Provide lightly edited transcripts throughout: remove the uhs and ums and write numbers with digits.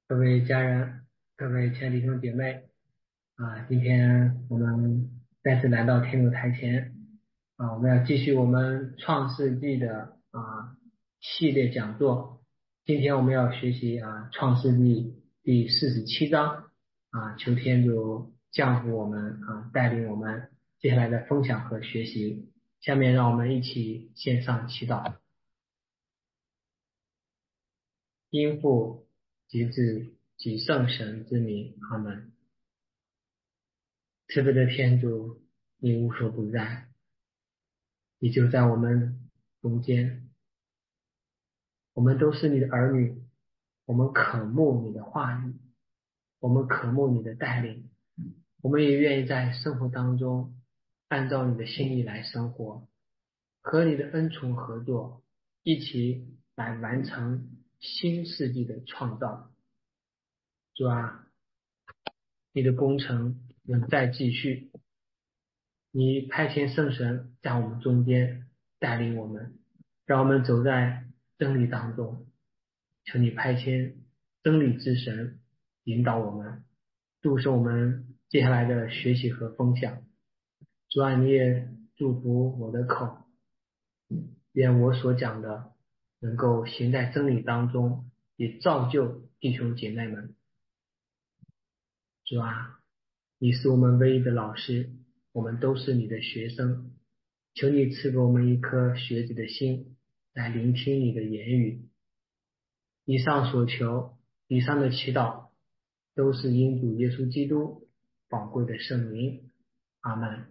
各位家人，各位亲爱的弟兄姐妹，今天我们再次来到天主台前，我们要继续我们创世纪的系列讲座。今天我们要学习创世纪第47章，求天主降福我们，带领我们接下来的分享和学习。下面让我们一起献上祈祷。因父及子及圣神之名，阿门。慈悲的天主，你无所不在，你就在我们中间，我们都是你的儿女，我们渴慕你的话语，我们渴慕你的带领，我们也愿意在生活当中按照你的心意来生活，和你的恩宠合作，一起来完成新世纪的创造。主啊，你的工程仍在继续，你派遣圣神在我们中间带领我们，让我们走在真理当中。求你派遣真理之神引导我们，注视我们接下来的学习和分享。主啊，你也祝福我的口，愿我所讲的能够行在真理当中，也造就弟兄姐妹们。主啊，你是我们唯一的老师，我们都是你的学生，求你赐给我们一颗学子的心，来聆听你的言语。以上所求，以上的祈祷，都是因主耶稣基督宝贵的圣名。阿门。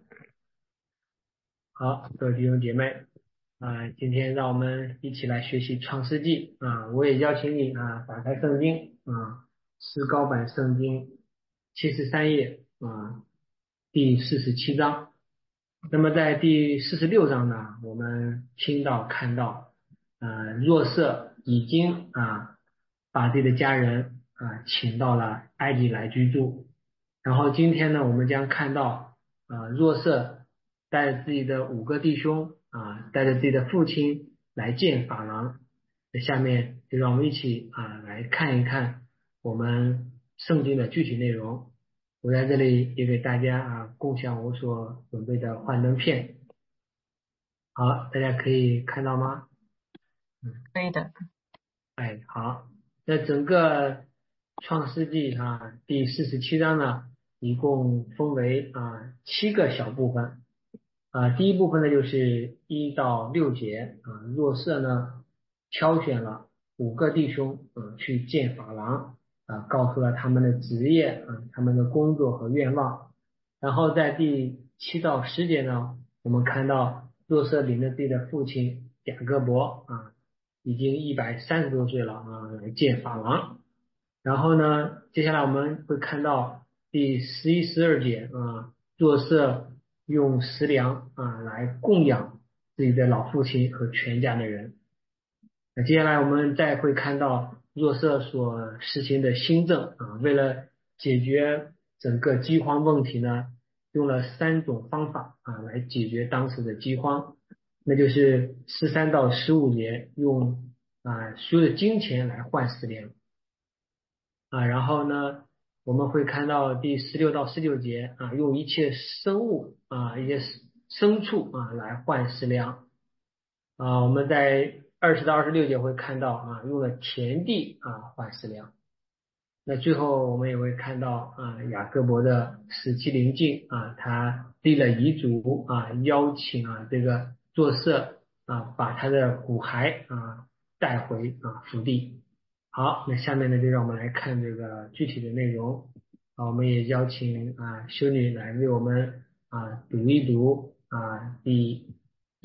好，各位弟兄姐妹，今天让我们一起来学习创世纪我也邀请你打开圣经诗高版圣经73页第47章。那么在第46章呢，我们看到若瑟已经把自己的家人请到了埃及来居住。然后今天呢，我们将看到若瑟带着自己的5个弟兄带着自己的父亲来见法郎。那下面就让我们一起来看一看我们圣经的具体内容。我在这里也给大家共享我所准备的幻灯片。好，大家可以看到吗？ 可以的。 哎，好，那整个创世纪第47章呢，一共分为7个小部分。第一部分呢就是1到6节若瑟呢挑选了5个弟兄去见法郎告诉了他们的职业他们的工作和愿望。然后在第7到10节呢，我们看到若瑟领着自己的父亲雅各伯已经130多岁了来见法郎。然后呢，接下来我们会看到第11、12节若瑟用食粮来供养自己的老父亲和全家的人。那接下来我们再会看到若瑟所实行的新政为了解决整个饥荒问题呢，用了3种方法来解决当时的饥荒。那就是13到15节用所有的金钱来换食粮然后呢，我们会看到第16到19节用一切生物一些牲畜来换食粮我们在20到26节会看到用了田地换食粮。那最后我们也会看到雅各伯的死期临近他立了遗嘱邀请这个作瑟把他的骨骸带回福地。好，那下面呢就让我们来看这个具体的内容我们也邀请修女来为我们读一读第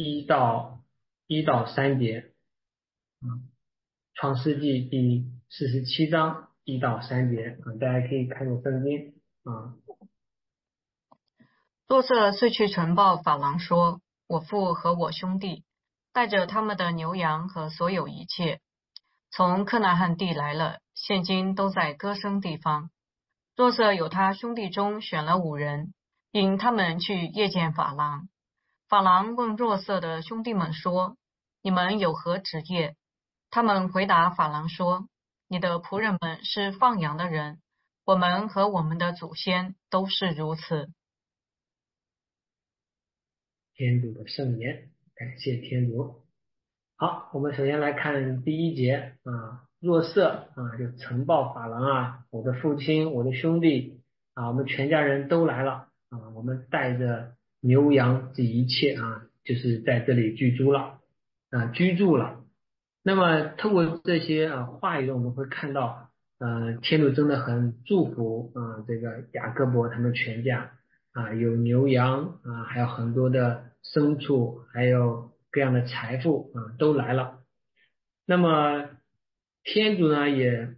1到3节创世纪第47章1到3节大家可以看着圣经若瑟遂去呈报法郎说，我父和我兄弟带着他们的牛羊和所有一切，从克拿汉地来了，现今都在歌声地方。若瑟有他兄弟中选了5人，引他们去夜见法郎。法郎问若瑟的兄弟们说，你们有何职业？他们回答法郎说， 你的仆人们是放羊的人，我们和我们的祖先都是如此。 天主的圣言，感谢天主。好，我们首先来看第一节啊，若瑟啊，就呈报法郎啊，我的父亲，我的兄弟啊，我们全家人都来了啊，我们带着牛羊这一切啊，就是在这里居住了。那么透过这些话语中，我们会看到，天主真的很祝福这个雅各伯他们全家啊，有牛羊啊，还有很多的牲畜，还有各样的财富啊，都来了。那么天主呢，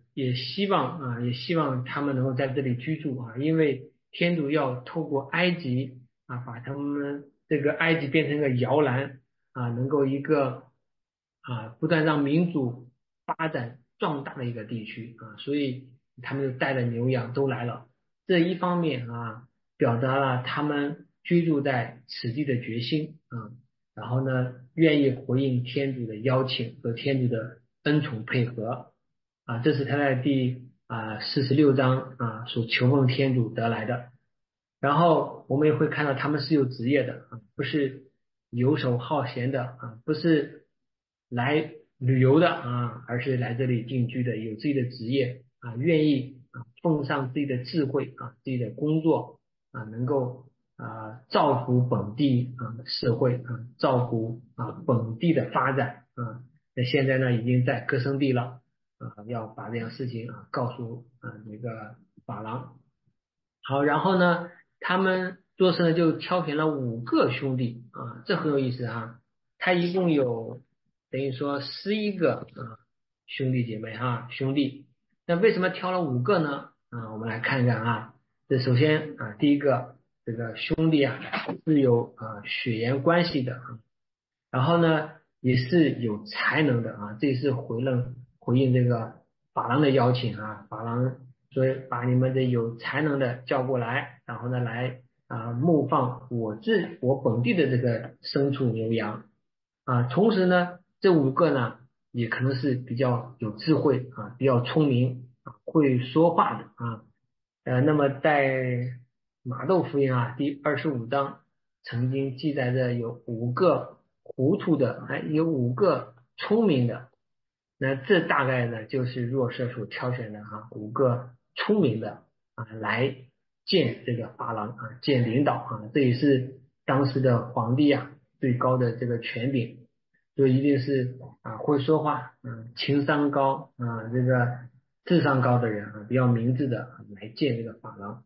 也希望他们能够在这里居住啊，因为天主要透过埃及啊，把他们这个埃及变成一个摇篮啊，能够一个不断让民族发展壮大的一个地区啊，所以他们就带着牛羊都来了。这一方面啊，表达了他们居住在此地的决心啊。然后呢，愿意回应天主的邀请和天主的恩宠配合啊，这是他在第46章所求奉天主得来的。然后我们也会看到他们是有职业的啊，不是游手好闲的啊，不是来旅游的啊，而是来这里定居的，有自己的职业啊，愿意奉上自己的智慧啊，自己的工作啊，能够造福本地社会照顾本地的发展啊。那现在呢，已经在歌声地了要把这样事情告诉那个法郎。好，然后呢，他们做事呢就挑选了5个兄弟这很有意思啊。他一共有等于说11个兄弟姐妹兄弟。那为什么挑了5个呢？我们来看一看这首先第一个这个兄弟是有血缘关系的然后呢也是有才能的这也是回应这个法郎的邀请法郎所以把你们的有才能的叫过来，然后呢来牧放我本地的这个牲畜牛羊同时呢这5个呢也可能是比较有智慧比较聪明会说话的那么在马窦福音第25章曾经记载着有5个糊涂的，还有5个聪明的。那这大概呢就是若瑟所挑选的5个聪明的来见这个法郎见领导这也是当时的皇帝最高的这个权柄，所以一定是会说话情商高这个智商高的人比较明智的来见这个法郎。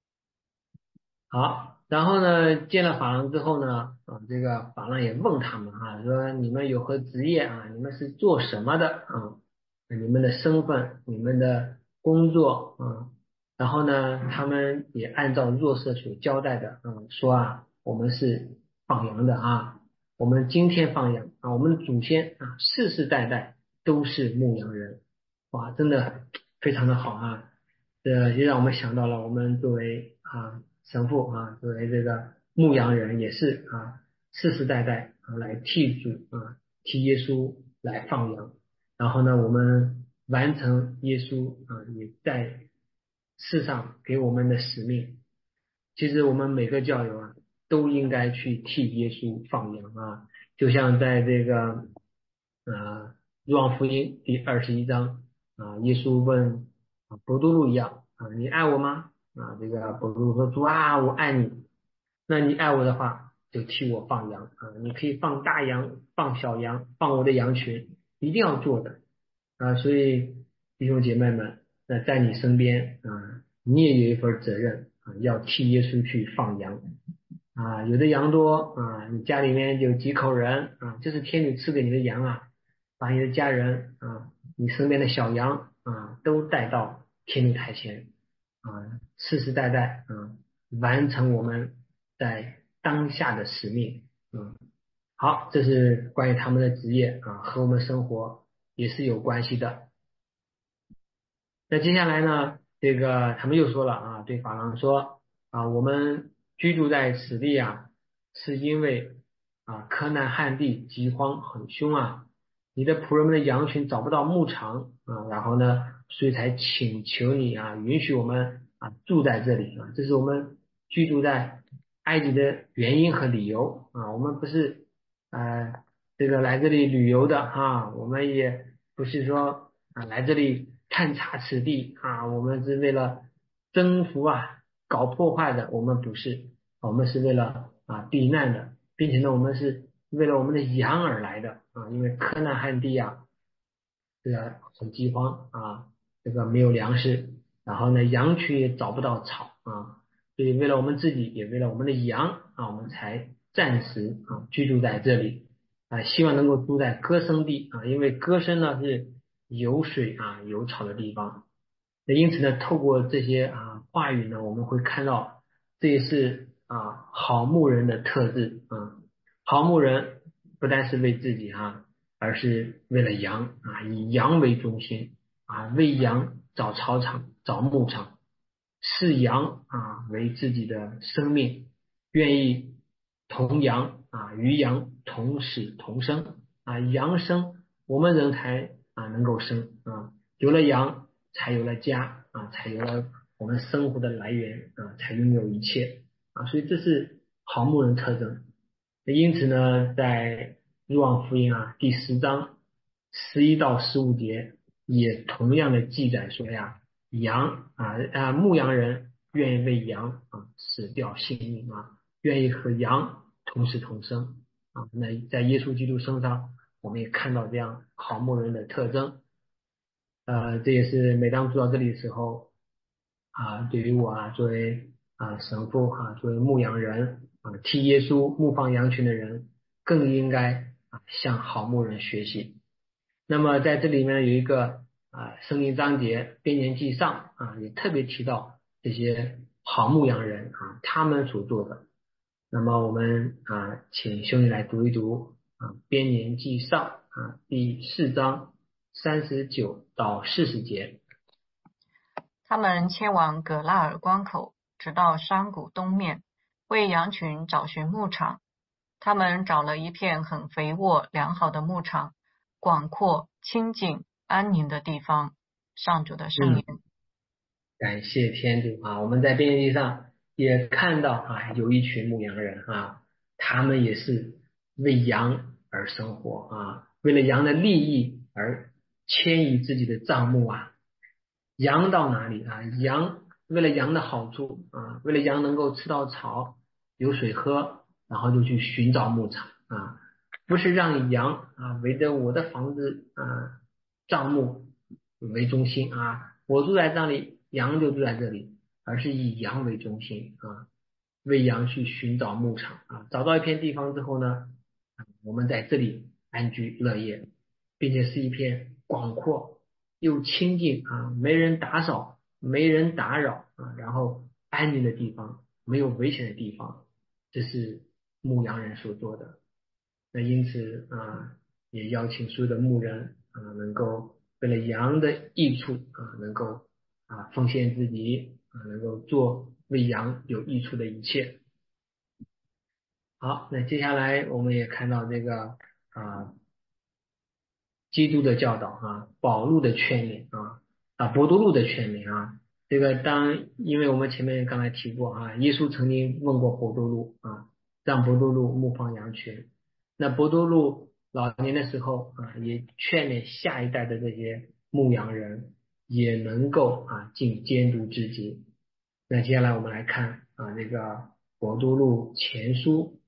好，然后呢，见了法郎之后呢，这个法郎也问他们说你们有何职业你们是做什么的你们的身份，你们的工作然后呢，他们也按照若瑟所交代的说我们是放羊的我们今天放羊我们的祖先世世代代都是牧羊人，哇，真的非常的好这也让我们想到了我们作为神父作为这个牧羊人也是世世代代来替主替耶稣来放羊，然后呢我们完成耶稣也在世上给我们的使命。其实我们每个教友都应该去替耶稣放羊就像在这个若望福音第21章耶稣问伯多禄一样你爱我吗？这个伯多禄说主我爱你。那你爱我的话，就替我放羊你可以放大羊，放小羊，放我的羊群，一定要做的所以弟兄姐妹们，那在你身边你也有一份责任要替耶稣去放羊有的羊多你家里面有几口人这是天主赐给你的羊把你的家人你身边的小羊都带到天主台前世世代代完成我们在当下的使命好，这是关于他们的职业和我们生活也是有关系的。那接下来呢，这个他们又说了对法郎说我们居住在此地是因为柯南旱地饥荒很凶你的仆人们的羊群找不到牧场啊，然后呢，所以才请求你啊，允许我们啊住在这里啊，这是我们居住在埃及的原因和理由啊，我们不是这个来这里旅游的啊，我们也不是说啊来这里探查此地啊，我们是为了征服啊，搞破坏的，我们不是，我们是为了啊避难的，并且呢，我们是为了我们的羊而来的啊，因为柯南旱地啊，这个很饥荒啊，这个没有粮食，然后呢，羊群也找不到草啊，所以为了我们自己，也为了我们的羊啊，我们才暂时啊居住在这里啊，希望能够住在歌声地啊，因为歌声呢是有水啊有草的地方。那因此呢，透过这些啊话语呢，我们会看到这也是啊好牧人的特质啊。好牧人不单是为自己而是为了羊啊，以羊为中心啊，为羊找草场、找牧场，视羊啊为自己的生命，愿意同羊啊与羊同死同生啊，羊生我们人才啊能够生啊，有了羊才有了家啊，才有了我们生活的来源啊，才拥有一切啊，所以这是好牧人特征。因此呢，在若望福音第10章11到15节也同样的记载说呀，牧羊人愿意为羊死掉性命愿意和羊同死同生啊。那在耶稣基督身上，我们也看到这样好牧人的特征。这也是每当读到这里的时候对于我作为神父作为牧羊人替耶稣牧放羊群的人，更应该向好牧人学习。那么在这里面有一个圣经章节编年记上也特别提到这些好牧羊人他们所做的。那么我们请兄弟来读一读编年记上第4章39到40节。 他们迁往葛拉尔关口，直到山谷东面，为羊群找寻牧场。他们找了一片很肥沃良好的牧场，广阔、清静、安宁的地方。上主的圣言。 感谢天主我们在编辑上也看到有一群牧羊人他们也是为羊而生活为了羊的利益而迁移自己的帐幕羊到哪里羊为了羊的好处为了羊能够吃到草有水喝，然后就去寻找牧场不是让羊围着我的房子帐幕为中心我住在这里，羊就住在这里，而是以羊为中心为羊去寻找牧场找到一片地方之后呢，我们在这里安居乐业，并且是一片广阔又清静没人打扫，没人打扰然后安宁的地方，没有危险的地方，这是牧羊人所做的。那因此也邀请所有的牧人能够为了羊的益处能够奉献自己能够做为羊有益处的一切。好，那接下来我们也看到这个基督的教导保禄的劝勉伯多禄的劝勉这个因为我们前面刚才提过耶稣曾经问过伯多禄让伯多禄牧放羊群。那伯多禄老年的时候也劝勉下一代的这些牧羊人也能够尽监督之职。那接下来我们来看这个伯多禄前书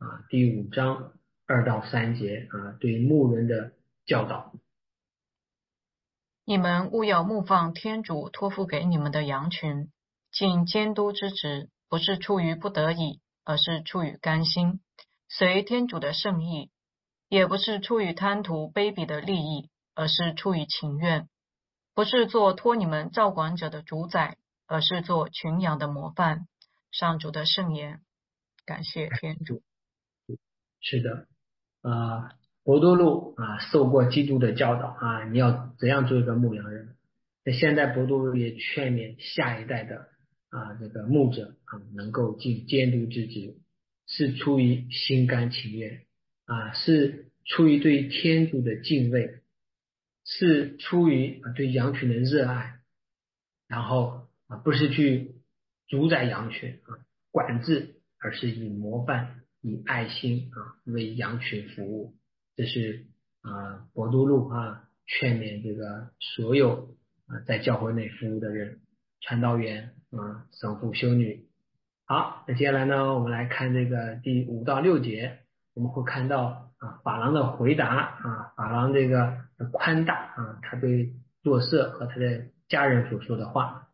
第5章2到3节对牧人的教导。 你们务要牧放天主托付给你们的羊群，尽监督之职，不是出于不得已，而是出于甘心，随天主的圣意；也不是出于贪图卑鄙的利益，而是出于情愿；不是做托你们照管者的主宰，而是做群羊的模范。上主的圣言。感谢天主。 是的伯多禄受过基督的教导你要怎样做一个牧羊人。那现在伯多禄也劝勉下一代的这个牧者能够尽监督之职，是出于心甘情愿是出于对天主的敬畏是出于对羊群的热爱，然后不是去主宰羊群管制，而是以模范、以爱心为羊群服务。这是博多禄劝勉这个所有在教会内服务的人，传道员神父、修女。好，那接下来呢，我们来看这个第5到6节，我们会看到法郎的回答法郎这个宽大他对若瑟和他的家人所说的话。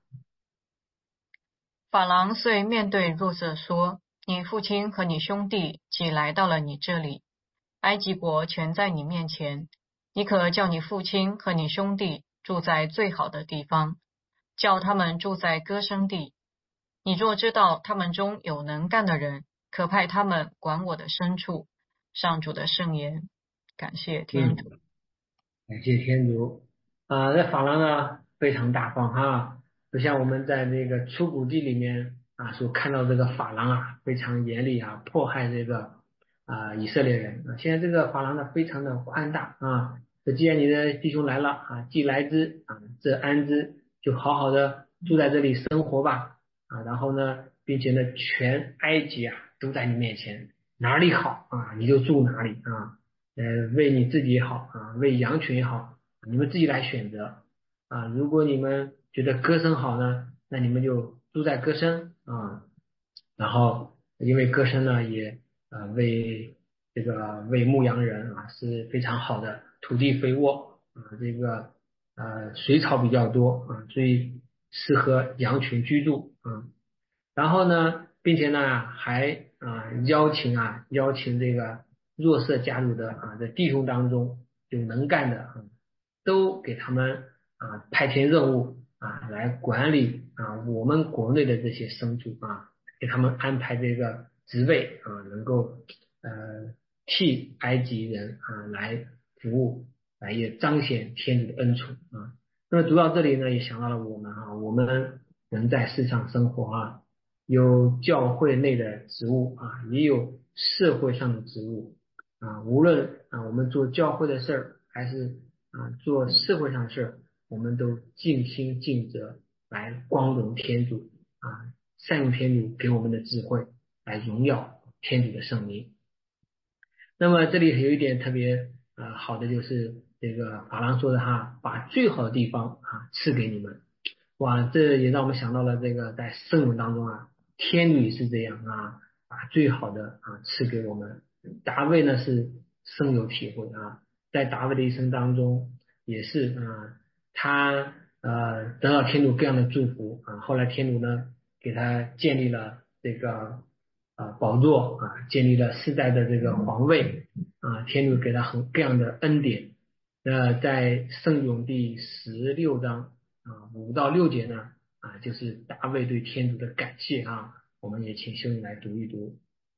法郎遂面对若瑟说：你父亲和你兄弟既来到了你这里，埃及国全在你面前，你可叫你父亲和你兄弟住在最好的地方，叫他们住在歌声地。你若知道他们中有能干的人，可派他们管我的牲畜。上主的圣言。感谢天主。 感谢天主这法郎呢非常大方不像我们在这个出谷记里面所看到这个法郎非常严厉迫害这个以色列人现在这个法郎呢非常的宽大这既然你的弟兄来了既来之则安之，就好好的住在这里生活吧然后呢，并且呢全埃及都在你面前，哪里好你就住哪里为你自己也好为羊群也好，你们自己来选择如果你们觉得歌声好呢，那你们就住在歌声然后因为歌声呢也为这个为牧羊人是非常好的，土地肥沃这个水草比较多所以适合羊群居住然后呢，并且呢还邀请这个弱色家族的这弟兄当中有能干的都给他们派遣任务来管理我们国内的这些牲畜给他们安排这个职位能够替埃及人来服务，来也彰显天主的恩宠那么读到这里呢，也想到了我们我们人在世上生活有教会内的职务也有社会上的职务无论我们做教会的事儿，还是做社会上的事儿，我们都尽心尽责来光荣天主善用天主给我们的智慧，来荣耀天主的圣名。那么这里有一点特别好的，就是这个法郎说的把最好的地方赐给你们。哇，这也让我们想到了这个在圣咏当中天主也是这样把最好的赐给我们。大卫呢是深有体会在大卫的一生当中也是他得到天主各样的祝福后来天主呢给他建立了这个宝座建立了世代的这个皇位天主给他各样的恩典。在圣咏第16章5到6节呢就是大卫对天主的感谢我们也请修女来读一读。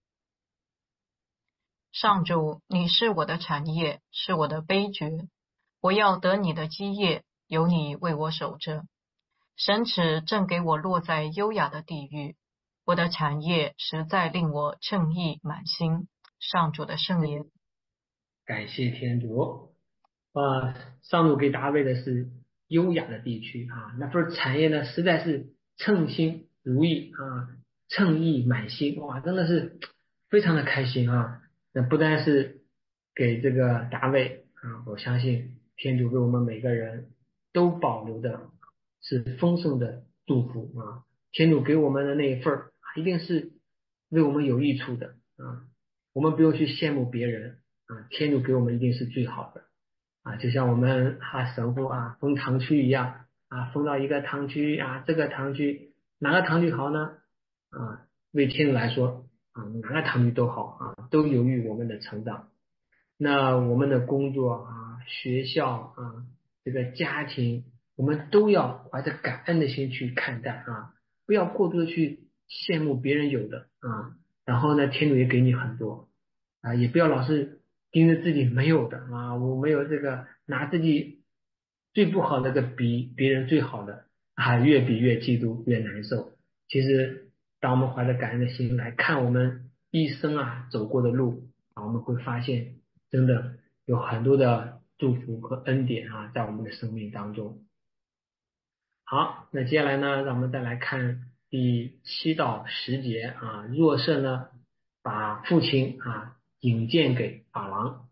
上主，你是我的产业，是我的杯爵，我要得你的基业，有你为我守着。神旨正给我落在优雅的地域，我的产业实在令我称意满心。上主的圣言。 感谢天主上主给大卫的是优雅的地区那份产业呢实在是称心如意称意满心，哇，真的是非常的开心那不单是给这个大卫我相信天主为我们每个人都保留的是丰盛的祝福天主给我们的那一份一定是为我们有益处的我们不用去羡慕别人天主给我们一定是最好的就像我们神父分堂区一样分到一个堂区这个堂区哪个堂区好呢为天主来说哪个堂区都好都有益我们的成长。那我们的工作学校这个家庭，我们都要怀着感恩的心去看待不要过多的去羡慕别人有的然后呢，天主也给你很多也不要老是盯着自己没有的我没有这个，拿自己最不好的比别人最好的越比越嫉妒越难受。其实当我们怀着感恩的心来看我们一生走过的路我们会发现真的有很多的祝福和恩典啊，在我们的生命当中。好，那接下来呢，让我们再来看第7到10节啊。若瑟呢，把父亲引荐给法郎。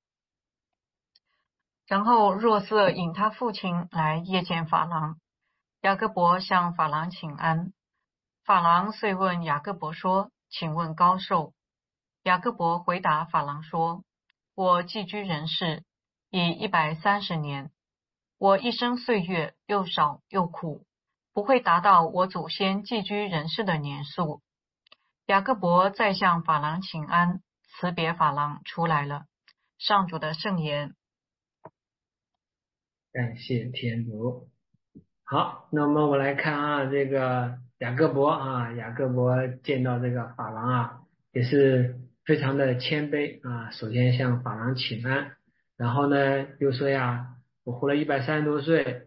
然后若瑟引他父亲来谒见法郎，雅各伯向法郎请安。法郎遂问雅各伯说：“请问高寿？”雅各伯回答法郎说：“我寄居人世，已130年。我一生岁月又少又苦，不会达到我祖先寄居人世的年数。”雅各伯再向法郎请安，辞别法郎出来了。上主的圣言。 感谢天主。好，那么我来看这个雅各伯雅各伯见到这个法郎也是非常的谦卑首先向法郎请安，然后呢又说我活了130多岁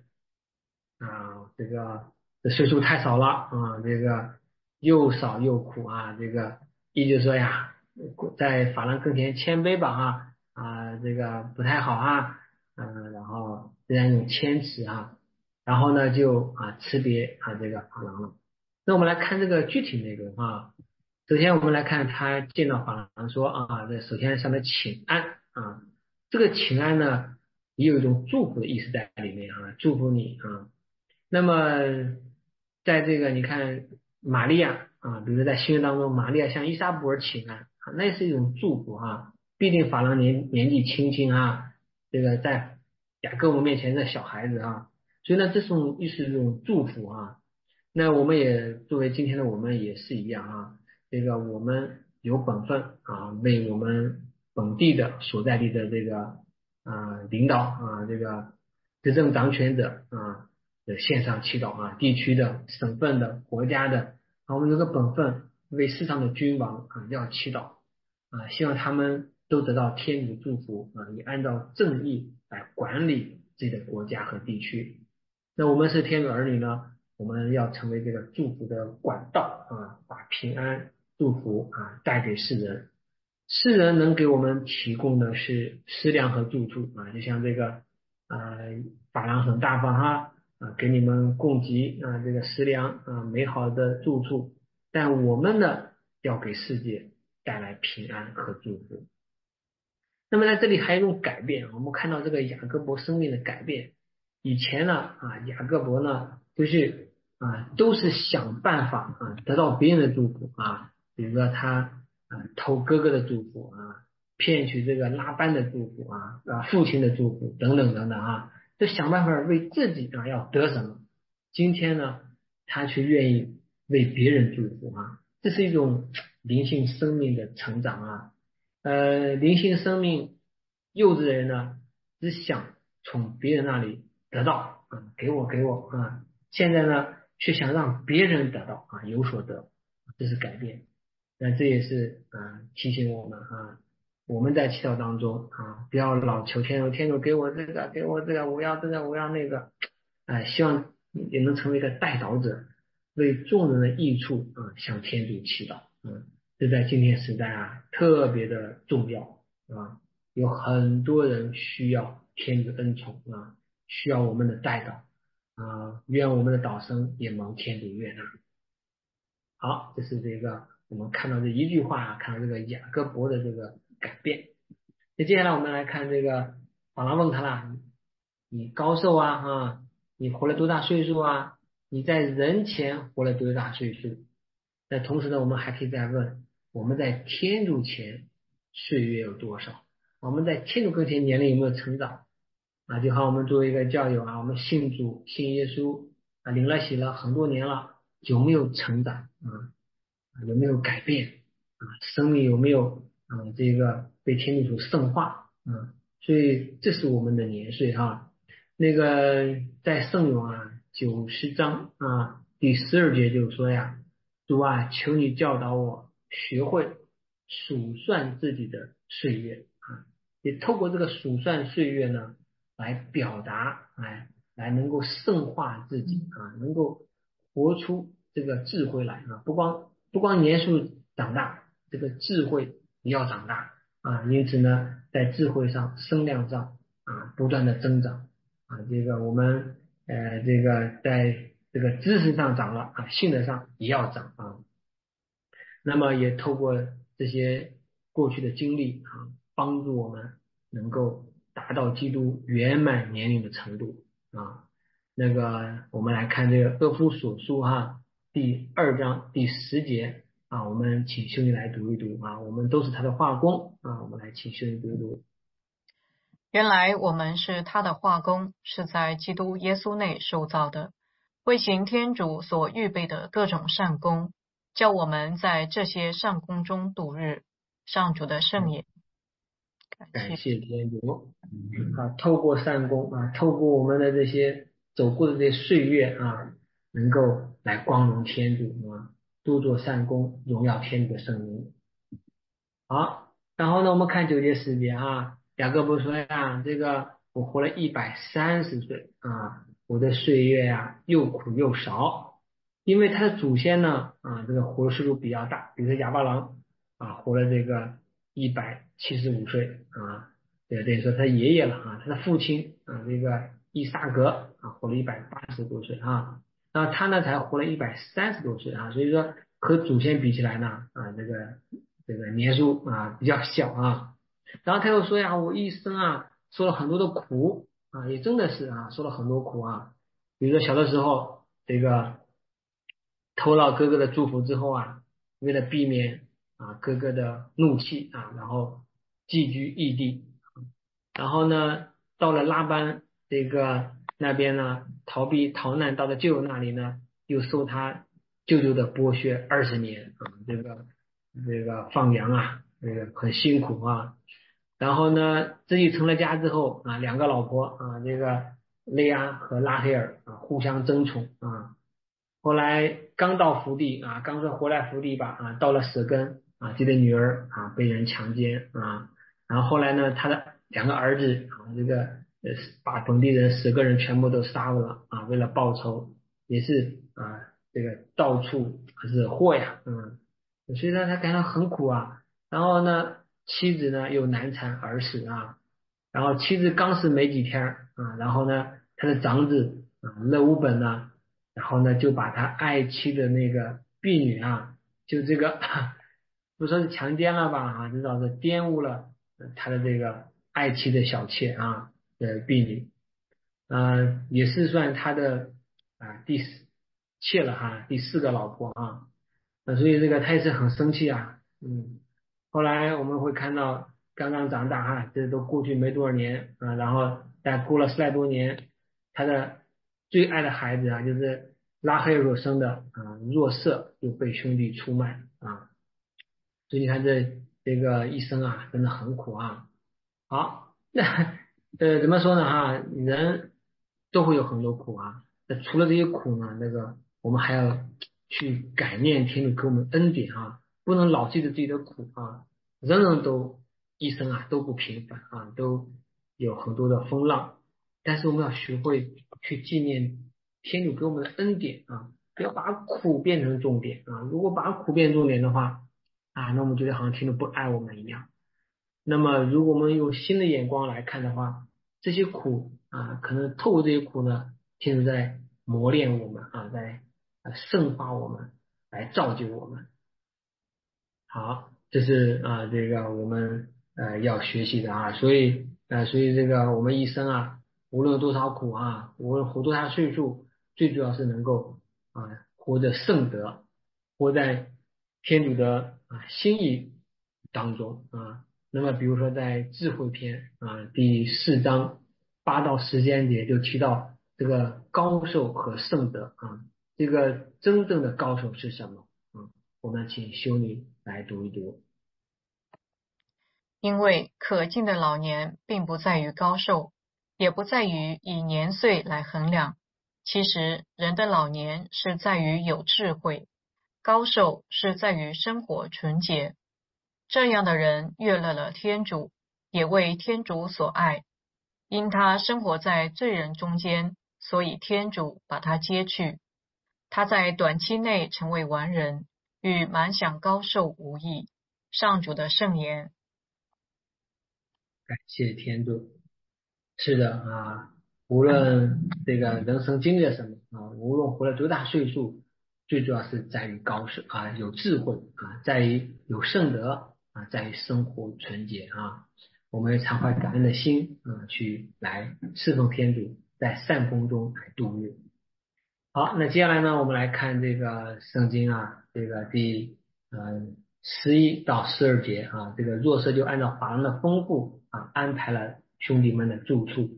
这岁数太少了这个又少又苦这个意就说在法郎跟前谦卑吧这个不太好然后这样一种谦辞然后呢就辞别这个法郎了。那我们来看这个具体内容首先我们来看他见到法郎说这首先向他请安这个请安呢也有一种祝福的意思在里面祝福你那么在这个你看玛利亚比如说在新约当中，玛利亚向伊莎伯尔请安那是一种祝福毕竟法郎年纪轻轻这个在雅各伯面前的小孩子所以呢这种亦是一种祝福那我们也作为今天的我们也是一样这个我们有本分为我们本地的所在地的这个领导这个执政掌权者的线上祈祷地区的、省份的、国家的我们有个本分为世上的君王要祈祷希望他们都得到天主祝福也按照正义来管理自己的国家和地区。那我们是天主儿女呢，我们要成为这个祝福的管道把平安祝福带给世人。世人能给我们提供的是食粮和住处就像这个法郎很大方给你们供给这个食粮美好的住处，但我们呢要给世界带来平安和祝福。那么在这里还有一种改变，我们看到这个雅各伯生命的改变。以前呢雅各伯呢就是都是想办法得到别人的祝福比如说他偷哥哥的祝福骗取这个拉班的祝福父亲的祝福等等等等就想办法为自己要得什么。今天呢他却愿意为别人祝福这是一种灵性生命的成长灵性生命幼稚的人呢只想从别人那里得到给我现在呢却想让别人得到有所得，这是改变。那这也是提醒我们我们在祈祷当中不要老求天主，天主给我这个给我这个，我要这个我要那个希望也能成为一个代祷者，为众人的益处向天主祈祷这在今天时代特别的重要有很多人需要天主恩宠需要我们的代祷愿我们的祷声也蒙天主悦纳。好，这是这个我们看到这一句话看到这个雅各伯的这个改变。那接下来我们来看这个法郎问他了，你高寿你活了多大岁数你在人前活了多大岁数？那同时呢我们还可以再问，我们在天主前岁月有多少？我们在天主跟前年龄有没有成长就好我们作为一个教友我们信主信耶稣领了洗了很多年了，有没有成长有没有改变生命有没有这个被天主所圣化所以这是我们的年岁那个在圣咏90章第12节就说主求你教导我学会数算自己的岁月也透过这个数算岁月呢来表达来能够圣化自己能够活出这个智慧来不光年数长大，这个智慧也要长大因此呢在智慧上声量上不断的增长这个我们这个在这个知识上长了信德上也要长那么也透过这些过去的经历帮助我们能够达到基督圆满年龄的程度那个我们来看这个《哥夫所书》第2章第10节我们请修女来读一读我们都是他的画工我们来请修女读一读。 原来我们是他的画工，是在基督耶稣内受造的，为行天主所预备的各种善功，叫我们在这些善功中度日。上主的圣言。 感谢天主透过善功透过我们的这些走过的这些岁月能够来光荣天主多做善功，荣耀天主的圣名。好，然后呢，我们看9节10节雅各伯说这个我活了130岁我的岁月又苦又少，因为他的祖先呢这个活的岁数比较大，比如说亚巴郎活了这个175岁对，等于说他爷爷了他的父亲这个伊撒格活了180多岁那他呢才活了130多岁所以说和祖先比起来呢这个年数比较小然后他又说我一生受了很多的苦也真的是受了很多苦比如说小的时候这个偷了哥哥的祝福之后为了避免哥哥的怒气然后寄居异地，然后呢到了拉班这个那边呢逃难到了舅舅那里呢，又受他舅舅的剥削20年这个放羊这个很辛苦然后呢自己成了家之后2个老婆这个雷亚和拉黑尔互相争宠后来刚到福地刚说回来福地吧到了舍根这个女儿被人强奸然后后来呢他的2个儿子这个把本地人10个人全部都杀了为了报仇也是这个到处惹祸所以呢他感到很苦然后呢妻子呢又难产而死然后妻子刚死没几天然后呢他的长子勒乌本呢然后呢就把他爱妻的那个婢女就这个不说是强奸了吧至少是玷污了他的这个爱妻的小妾的婢女也是算他的第4妾了第4个老婆所以这个他也是很生气后来我们会看到刚刚长大这都过去没多少年然后但过了10来多年，他的最爱的孩子就是拉黑尔所生的若瑟就被兄弟出卖所以他这个一生真的很苦好，那怎么说呢人都会有很多苦那除了这些苦呢，我们还要去感念天主给我们恩典不能老记着自己的苦人人都一生都不平凡都有很多的风浪，但是我们要学会去纪念天主给我们的恩典不要把苦变成重点如果把苦变成重点的话那我们觉得好像天主不爱我们一样。那么如果我们用新的眼光来看的话，这些苦可能透过这些苦呢，天主在磨练我们在圣化我们，来造就我们。好，这是这个我们要学习的所以这个我们一生无论有多少苦无论活多大岁数，最主要是能够活得圣德，活在天主的心意当中那么比如说在智慧篇第4章8到13节就提到这个高寿和圣德这个真正的高寿是什么我们请修女来读一读。 因为可敬的老年并不在于高寿，也不在于以年岁来衡量。其实人的老年是在于有智慧，高寿是在于生活纯洁。这样的人悦乐了天主，也为天主所爱。因他生活在罪人中间，所以天主把他接去。他在短期内成为完人，与满享高寿无异。上主的圣言。 感谢天主。 是的啊，无论这个人生经历了什么啊，无论活了多大岁数，最主要是在于高尚啊，有智慧啊，在于有圣德啊，在于生活纯洁啊。我们常怀感恩的心啊，去来侍奉天主，在善风中来度日。好，那接下来呢，我们来看这个圣经啊，这个第11到12节啊，这个若瑟就按照法郎的吩咐啊，安排了兄弟们的住处。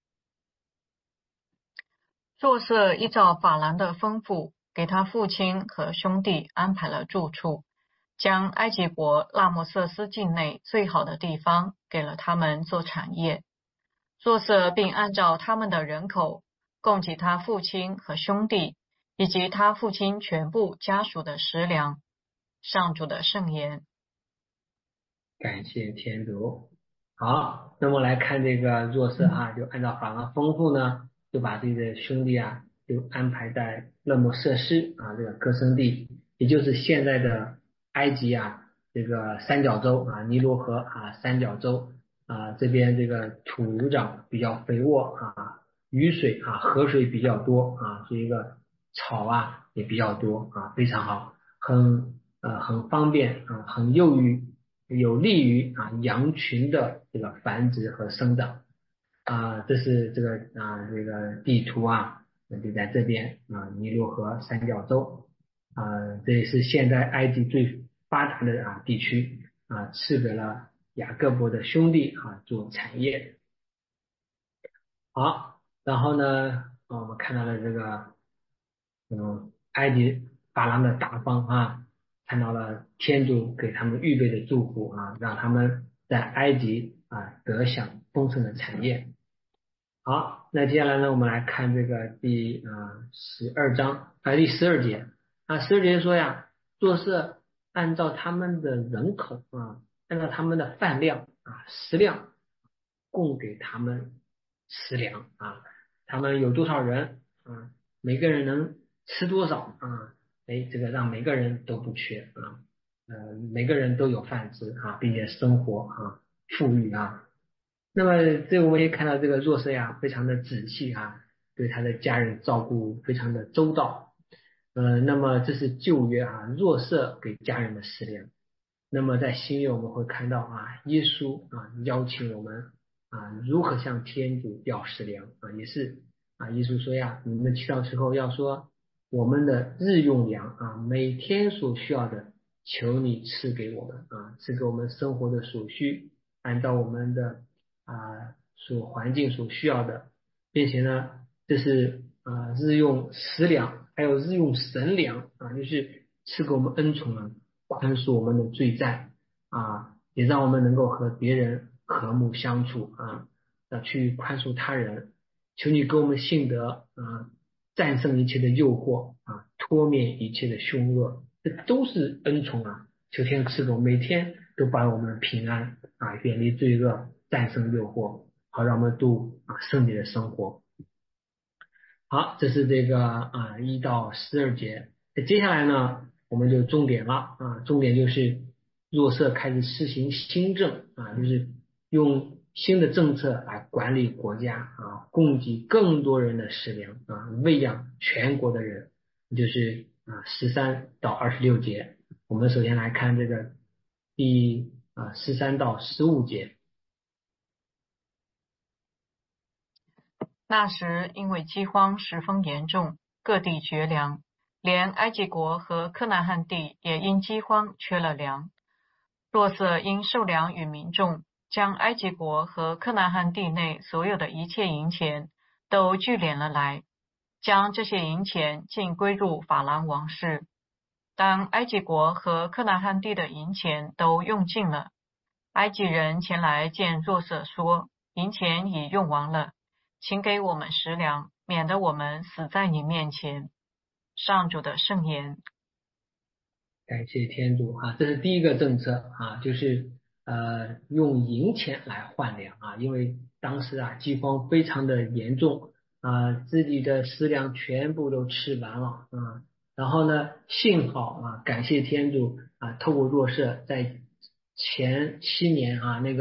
若瑟依照法兰的吩咐，给他父亲和兄弟安排了住处，将埃及国拉莫瑟斯境内最好的地方给了他们做产业。若瑟并按照他们的人口，供给他父亲和兄弟，以及他父亲全部家属的食粮。上主的圣言。 感谢天主。好，那么来看这个若瑟啊，就按照法郎吩咐呢，就把自己的兄弟啊，就安排在勒姆瑟斯啊这个歌僧地，也就是现在的埃及啊这个三角洲啊尼罗河啊三角洲啊这边这个土壤比较肥沃啊，雨水啊河水比较多啊，这一个草啊也比较多啊，非常好，很方便啊，很有利于啊羊群的这个繁殖和生长啊，这是这个地图啊，就在这边啊，尼罗河三角洲啊，这也是现在埃及最发达的啊地区啊，赐给了雅各伯的兄弟啊做产业。好，然后呢，我们看到了这个埃及法郎的大方啊，看到了天主给他们预备的祝福啊，让他们在埃及啊得享丰盛的产业。好，那接下来呢，我们来看这个第12节啊，12节说呀，做事按照他们的人口啊，按照他们的饭量啊食量，供给他们食粮啊，他们有多少人啊，每个人能吃多少啊，哎，这个让每个人都不缺啊，每个人都有饭吃啊，并且生活啊富裕啊。那么这个我们也看到这个若瑟呀，非常的仔细啊，对他的家人照顾非常的周到。那么这是旧约啊，若瑟给家人的食粮。那么在新约我们会看到啊，耶稣啊邀请我们啊如何向天主要食粮啊，也是啊，耶稣说呀，你们祈祷时候要说我们的日用粮啊，每天所需要的，求你赐给我们啊，赐给我们生活的所需，按照我们的所环境所需要的，并且呢，这是日用食粮，还有日用神粮啊，就是赐给我们恩宠啊，宽恕我们的罪债啊，也让我们能够和别人和睦相处啊，去宽恕他人。求你给我们信德啊，战胜一切的诱惑啊，脱灭一切的凶恶，这都是恩宠啊！求天赐给我们每天都把我们平安啊，远离罪恶，战胜诱惑，好让我们度圣洁的生活。好，这是这个1到12节。那接下来呢，我们就重点了啊，重点就是若瑟开始施行新政啊，就是用新的政策来管理国家啊，供给更多人的食粮啊，喂养全国的人，就是13到26节。我们首先来看这个13到15节。 那时因为饥荒十分严重，各地绝粮，连埃及国和克南汉地也因饥荒缺了粮。若瑟因受粮与民众，将埃及国和克南汉地内所有的一切银钱都聚敛了来，将这些银钱尽归入法郎王室。当埃及国和克南汉地的银钱都用尽了，埃及人前来见若瑟说：银钱已用完了，请给我们食粮，免得我们死在你面前。上主的圣言。 感谢天主啊，这是第一个政策啊，就是用银钱来换粮啊，因为当时啊饥荒非常的严重啊，自己的食粮全部都吃完了啊，然后呢，幸好啊，感谢天主啊，透过若瑟在前7年啊那个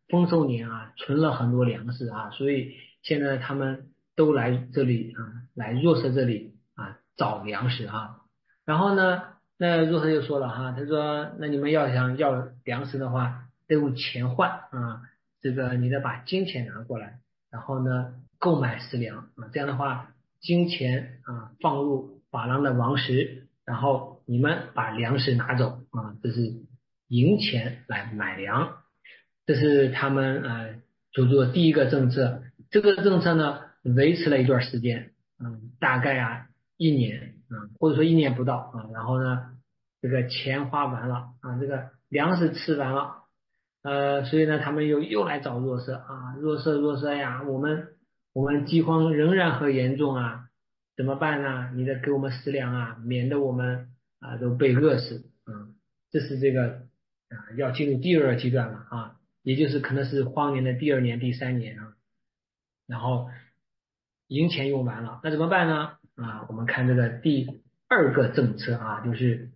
丰收年啊，存了很多粮食啊，所以现在他们都来这里啊，来若瑟这里啊找粮食啊。然后呢，那若瑟就说了哈，他说那你们想要粮食的话，得用钱换啊，这个你得把金钱拿过来，然后呢购买食粮啊，这样的话金钱啊放入法郎的王石，然后你们把粮食拿走啊，这是银钱来买粮，这是他们所做的第一个政策。这个政策呢维持了一段时间，大概一年，或者说1年不到啊，然后呢这个钱花完了啊，这个粮食吃完了，所以呢他们又来找若瑟啊，若瑟呀，我们饥荒仍然很严重啊，怎么办呢？你得给我们食粮啊，免得我们都被饿死啊。这是这个要进入第二个阶段了啊，也就是可能是荒年的第2年、第3年啊。然后银钱用完了，那怎么办呢？我们看这个第二个政策啊，就是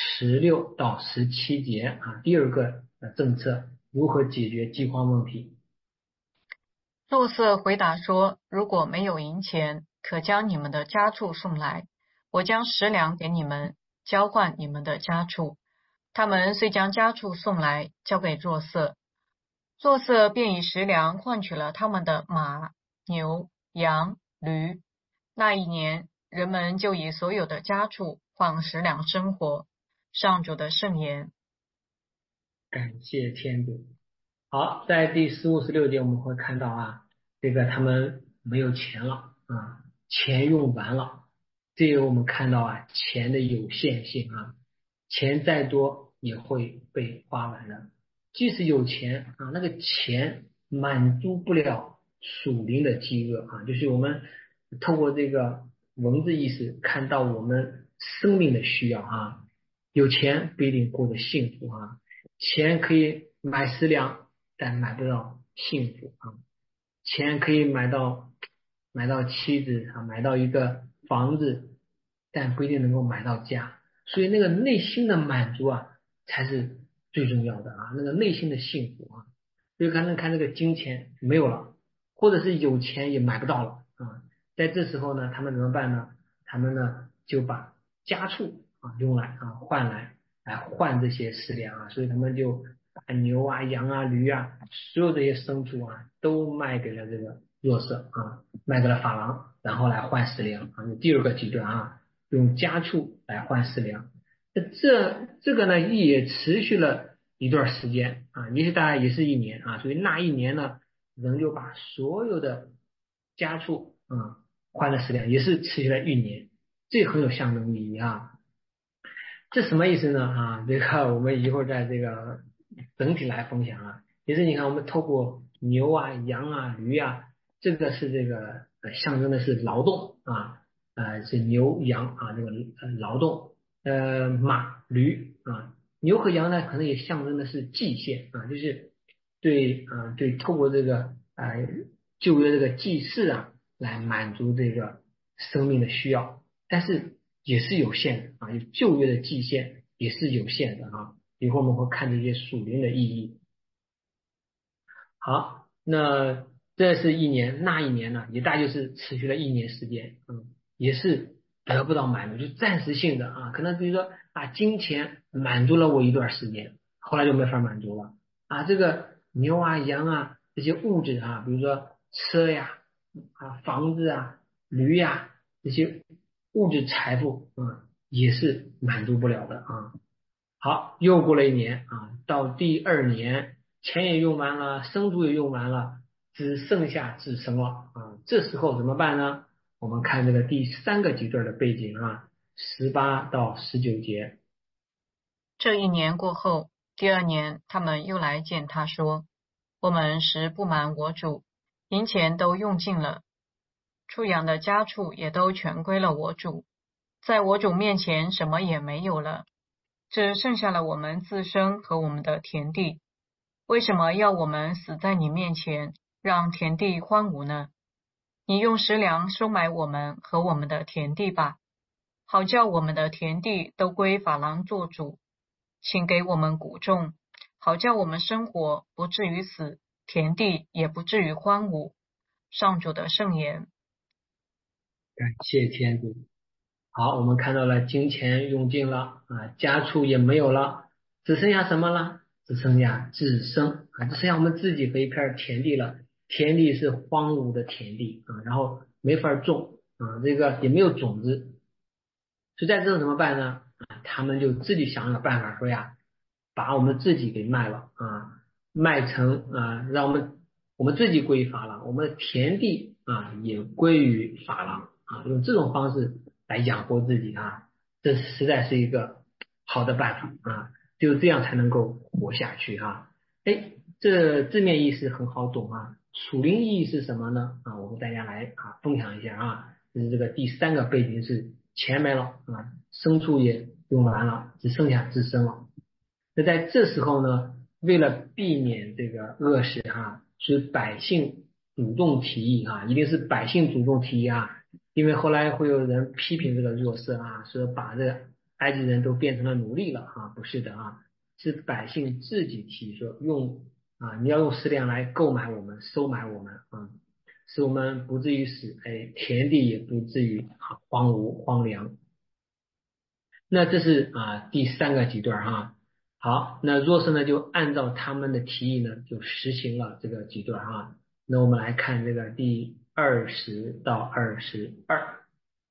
16到17节啊，第二个政策如何解决饥荒问题。 若瑟回答说：如果没有银钱，可将你们的家畜送来，我将食粮给你们，交换你们的家畜。他们遂将家畜送来，交给若瑟。若瑟便以食粮换取了他们的马、牛、羊、驴。那一年，人们就以所有的家畜换食粮生活。上主的圣言。 感谢天主。好，在第15、16节我们会看到这个他们没有钱了啊，钱用完了。这个我们看到钱的有限性啊，钱再多也会被花完的。即使有钱啊，那个钱满足不了属灵的饥饿啊，就是我们透过这个文字意思看到我们生命的需要啊，有钱不一定过得幸福啊。钱可以买食粮，但买不到幸福啊。钱可以买到妻子啊，买到一个房子，但不一定能够买到家。所以那个内心的满足才是最重要的啊，那个内心的幸福啊。所以看这个金钱没有了，或者是有钱也买不到了啊。在这时候呢，他们怎么办呢？他们呢就把家畜用来换这些食粮啊，所以他们就把牛羊驴所有这些牲畜都卖给了这个弱色卖给了法郎，然后来换食粮第二个阶段用家畜来换食粮。这个呢也持续了一段时间也许大概也是1年所以那一年呢，人就把所有的家畜换了食粮，也是持续了1年，这很有象征意义这什么意思呢这个我们一会儿在这个整体来分享其实你看我们透过牛羊驴这个是这个象征的是劳动是牛羊这个劳动马驴牛和羊呢可能也象征的是祭献就是对透过这个旧约这个祭祀来满足这个生命的需要，但是也是有限的有旧约的祭献也是有限的一会儿我们会看这些属灵的意义。好，那这是1年，那一年呢也大概就是持续了1年时间也是得不到满足，就暂时性的可能比如说金钱满足了我一段时间，后来就没法满足了这个牛羊这些物质比如说车房子驴这些物质财富也是满足不了的好，又过了1年到第2年，钱也用完了，牲畜也用完了，只剩下自身了这时候怎么办呢？我们看这个第3个阶段的背景18到19节。 这一年过后，第2年，他们又来见他说：我们实不瞒我主，银钱都用尽了，畜养的家畜也都全归了我主，在我主面前什么也没有了，只剩下了我们自身和我们的田地。为什么要我们死在你面前，让田地荒芜呢？你用食粮收买我们和我们的田地吧，好叫我们的田地都归法郎做主。请给我们谷种，好叫我们生活不至于死， 田地也不至于荒芜。上主的圣言。 感谢天主。好，我们看到了金钱用尽了啊，家畜也没有了，只剩下什么了？只剩下自身啊，只剩下我们自己和一片田地了。田地是荒芜的田地啊，然后没法种啊，这个也没有种子，所以在这种怎么办呢？啊，他们就自己想个办法说呀，把我们自己给卖了啊，卖成啊，让我们自己归法郎，我们的田地啊也归于法郎啊，用这种方式来养活自己啊，这实在是一个好的办法啊，只有这样才能够活下去哈。哎，这字面意思很好懂啊，属灵意义是什么呢？啊，我跟大家来分享一下啊，就是这个第三个背景是钱没了啊，牲畜也用完了，只剩下自身了。那在这时候呢，为了避免这个饿死所以百姓主动提议一定是百姓主动提议因为后来会有人批评这个弱色说把这个埃及人都变成了奴隶了不是的是百姓自己提说用你要用食粮来购买我们，收买我们使我们不至于死，田地也不至于荒芜荒凉。那这是第三个极端好，那弱势呢就按照他们的提议呢就实行了这个极端那我们来看这个第20到22。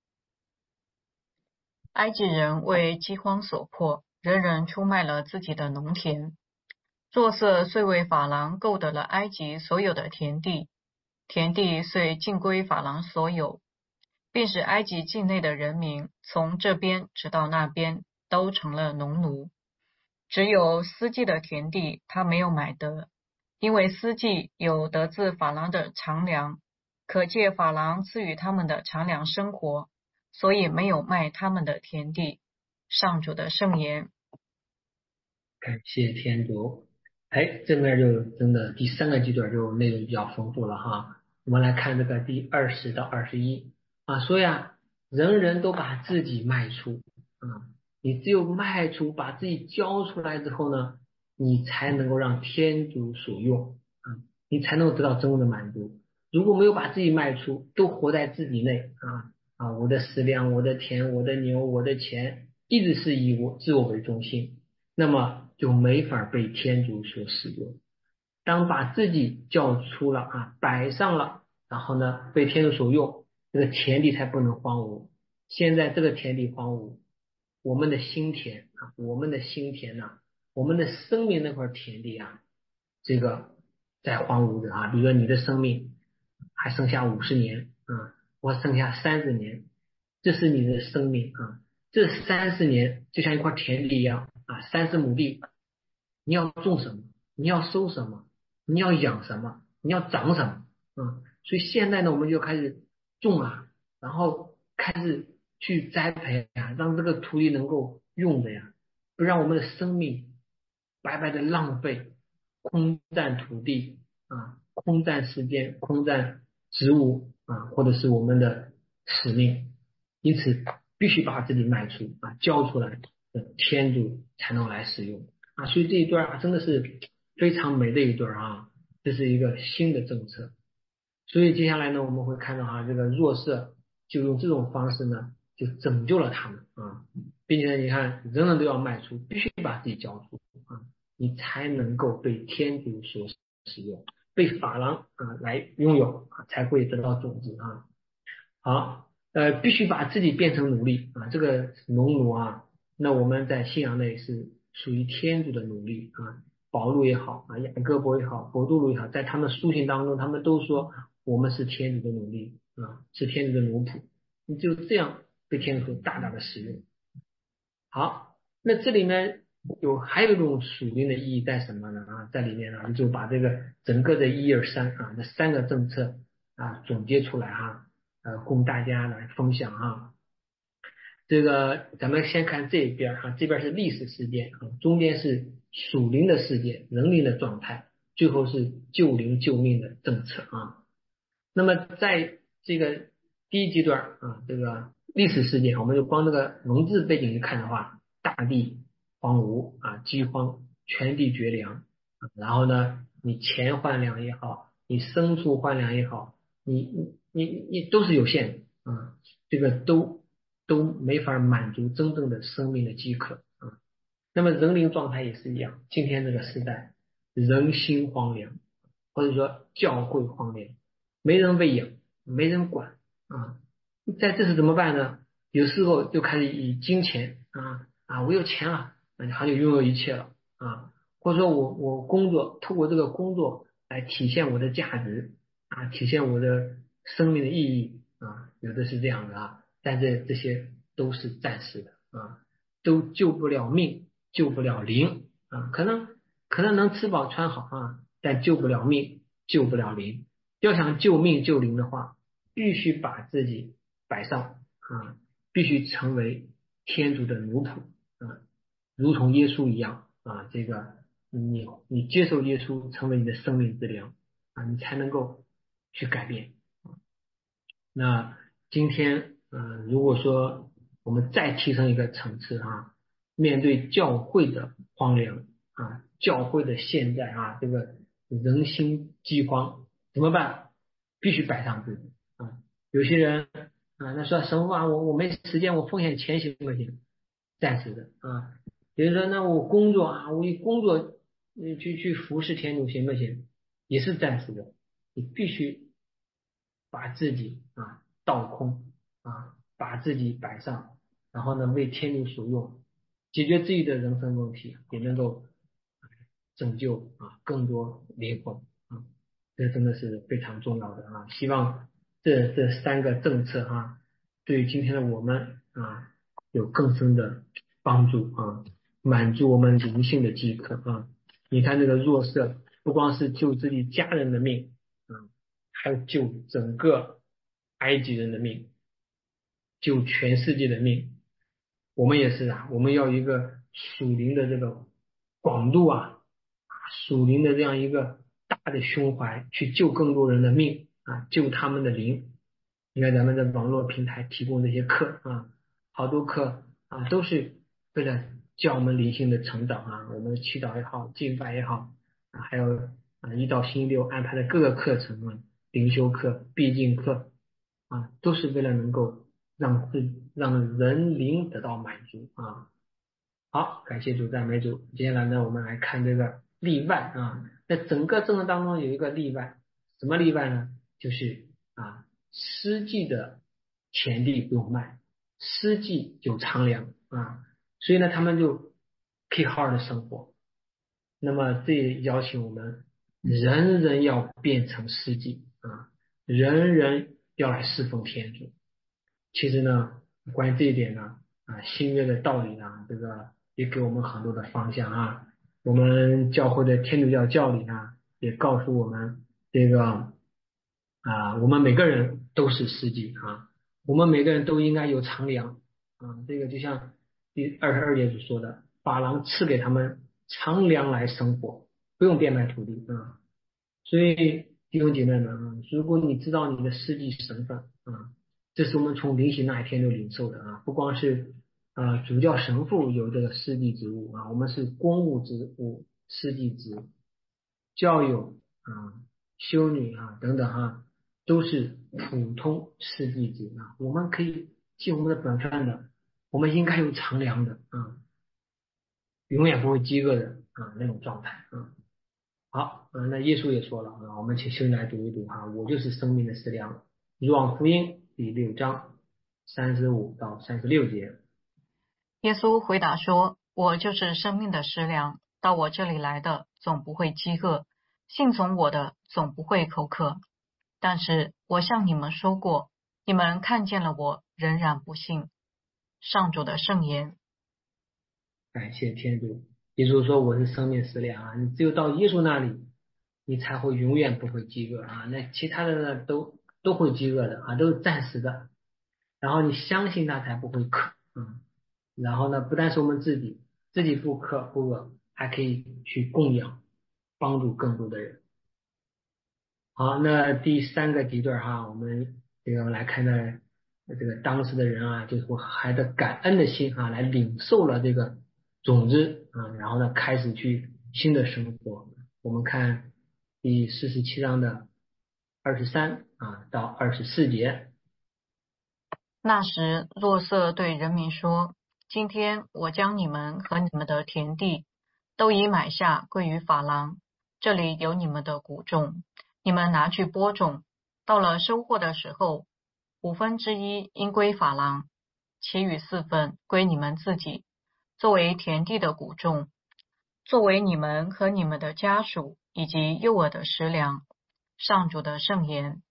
埃及人为饥荒所迫，人人出卖了自己的农田。若瑟遂为法郎购得了埃及所有的田地，田地遂尽归法郎所有，并使埃及境内的人民从这边直到那边都成了农奴。只有司祭的田地他没有买得，因为司祭有得自法郎的长粮，可借法郎赐予他们的长粮生活，所以没有卖他们的田地。上主的圣言。 感谢天主。这面就真的第三个阶段就内容比较丰富了我们来看这个第20到21说呀，人人都把自己卖出你只有卖出，把自己交出来之后呢，你才能够让天主所用你才能够得到真正的满足。如果没有把自己卖出，都活在自己内我的食粮，我的田，我的牛，我的钱，一直是以自我为中心，那么就没法被天主所使用。当把自己交出了摆上了，然后呢被天主所用，这个田地才不能荒芜。现在这个田地荒芜，我们的心田我们的心田我们的生命那块田地这个在荒芜着比如说你的生命还剩下50年我剩下30年，这是你的生命这30年就像一块田地一样30亩地，你要种什么，你要收什么，你要养什么，你要长什么所以现在呢，我们就开始种然后开始去栽培让这个土地能够用的不让我们的生命白白的浪费，空占土地空占时间，空占植物或者是我们的使命，因此必须把自己卖出交出来，天主才能来使用所以这一段真的是非常美的一段这是一个新的政策。所以接下来呢，我们会看到这个弱色就用这种方式呢，就拯救了他们并且你看，人人都要卖出，必须把自己交出你才能够被天主所使用，被法郎来拥有才会得到种子好，必须把自己变成奴隶这个农奴那我们在信仰内是属于天主的奴隶保禄也好雅各伯也好，伯多禄也好，在他们书信当中，他们都说我们是天主的奴隶是天主的奴仆，你就这样被天主大大的使用。好，那这里面还有一种属灵的意义在什么呢在里面呢，就把这个整个的1、2、3这3个政策总结出来供大家来分享这个咱们先看这边这边是历史事件中间是属灵的事件，人灵的状态，最后是救灵救命的政策那么在这个第一阶段这个历史事件，我们就光这个文字背景去看的话，大地荒芜饥荒，全地绝粮然后呢你钱换粮也好，你牲畜换粮也好，你都是有限的啊，这个都没法满足真正的生命的饥渴啊。那么人灵状态也是一样，今天这个时代人心荒凉，或者说教会荒凉，没人喂养，没人管啊。在这时怎么办呢？有时候就开始以金钱我有钱了，他就拥有一切了啊。或者说我工作，透过这个工作来体现我的价值体现我的生命的意义有的是这样的但这些都是暂时的都救不了命，救不了灵可能能吃饱穿好但救不了命，救不了灵。要想救命救灵的话，必须把自己摆上必须成为天主的奴仆如同耶稣一样这个你接受耶稣成为你的生命之粮你才能够去改变。那今天如果说我们再提升一个层次面对教会的荒凉教会的现在这个人心饥荒怎么办？必须摆上自己有些人那说神父我没时间，我奉献钱行不行？暂时的比如说那我工作我一工作去服侍天主行不行？也是暂时的，你必须把自己倒空把自己摆上，然后呢为天主所用，解决自己的人生问题，也能够拯救更多灵魂这真的是非常重要的希望这三个政策对于今天的我们有更深的帮助满足我们灵性的饥渴你看这个弱色，不光是救自己家人的命还有救整个埃及人的命，救全世界的命。我们也是我们要有一个属灵的这个广度属灵的这样一个大的胸怀，去救更多人的命救他们的灵。你看咱们的网络平台提供这些课好多课都是为了教我们灵性的成长我们祈祷也好，敬拜也好还有一到星期六安排的各个课程灵修课、必进课都是为了能够让人灵得到满足好，感谢主，赞美主。接下来呢，我们来看这个例外在整个政策当中有一个例外，什么例外呢？就是诗季的田地不用卖，诗季有长粮所以呢，他们就可以好好的生活。那么这也邀请我们人人要变成诗季人人要来侍奉天主。其实呢，关于这一点呢新约的道理这个也给我们很多的方向我们教会的天主教教理也告诉我们这个我们每个人都是司机我们每个人都应该有长粮这个就像第22节所说的，法郎赐给他们长粮来生活，不用变卖土地所以弟兄姐妹们如果你知道你的司机身份这是我们从灵洗那一天就领受的不光是主教神父有这个司祭职务我们是公务职务司祭职，教友修女等等都是普通司祭职我们可以尽我们的本分的，我们应该有长粮的永远不会饥饿的那种状态好那耶稣也说了我们请修女来读一读我就是生命的食粮。若望福音第6章35到36节。 耶稣回答说：“我就是生命的食粮，到我这里来的总不会饥饿，信从我的总不会口渴。但是我向你们说过，你们看见了我，仍然不信。”上主的圣言。 感谢天主。耶稣说我是生命食粮你只有到耶稣那里，你才会永远不会饥饿那其他的呢都会饥饿的都是暂时的。然后你相信他才不会渴然后呢，不单是我们自己不渴不饿，还可以去供养，帮助更多的人。好，那第3个敌对我们这个来看待这个当时的人就是我怀着感恩的心来领受了这个种子然后呢开始去新的生活。我们看第47章的23到24节。 那时，若瑟对人民说：今天我将你们和你们的田地都已买下，归于法郎。这里有你们的谷种，你们拿去播种。到了收获的时候，1/5应归法郎，其余4分归你们自己，作为田地的谷种，作为你们和你们的家属以及幼儿的食粮。上主的圣言。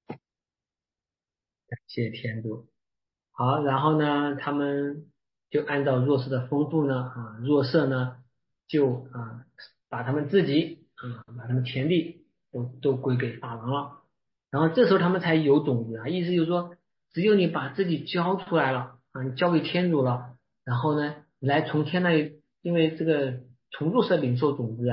谢谢天主。好，然后呢，他们就按照若瑟的吩咐呢，若瑟呢就把他们自己把他们田地都归给法郎了。然后这时候他们才有种子意思就是说，只有你把自己交出来了你交给天主了，然后呢，你来从天那里，因为这个从若瑟领受种子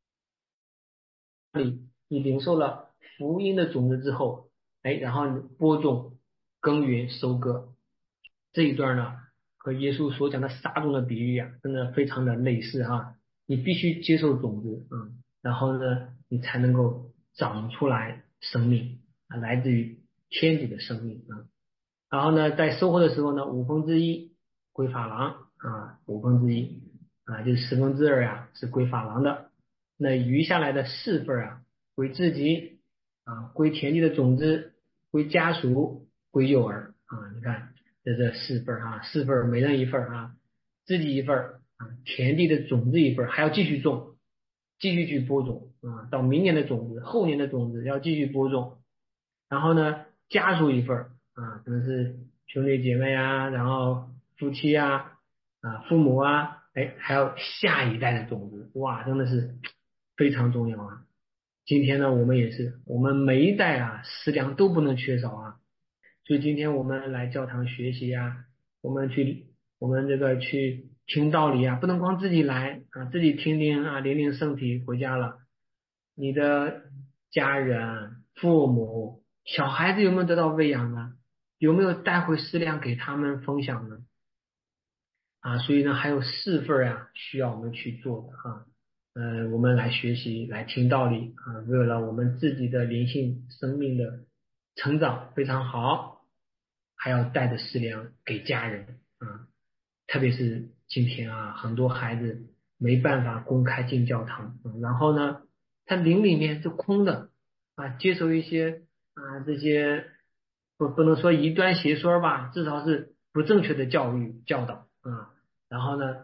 你领受了福音的种子之后，然后你播种、耕耘、收割。这一段呢，和耶稣所讲的撒种的比喻真的非常的类似你必须接受种子然后呢，你才能够长出来生命来自于天主的生命然后呢，在收获的时候呢，1/5归法郎1/5就是2/4是归法郎的。那余下来的4份归自己归田地的种子，归家属，归幼儿你看这4份4份每人1份自己1份田地的种子1份，还要继续种，继续去播种到明年的种子，后年的种子要继续播种。然后呢，家属1份可能是兄弟姐妹然后夫妻父母还有下一代的种子，哇，真的是非常重要今天呢，我们也是，我们每一代食粮都不能缺少所以今天我们来教堂学习我们这个去听道理不能光自己来自己听听领领圣体回家了。你的家人、父母、小孩子有没有得到喂养呢？有没有带回食粮给他们分享呢？所以呢，还有4份需要我们去做的我们来学习，来听道理为了我们自己的灵性生命的成长非常好，还要带着食粮给家人特别是今天很多孩子没办法公开进教堂然后呢，他灵里面是空的接受一些这些不能说异端邪说吧，至少是不正确的教育教导然后呢，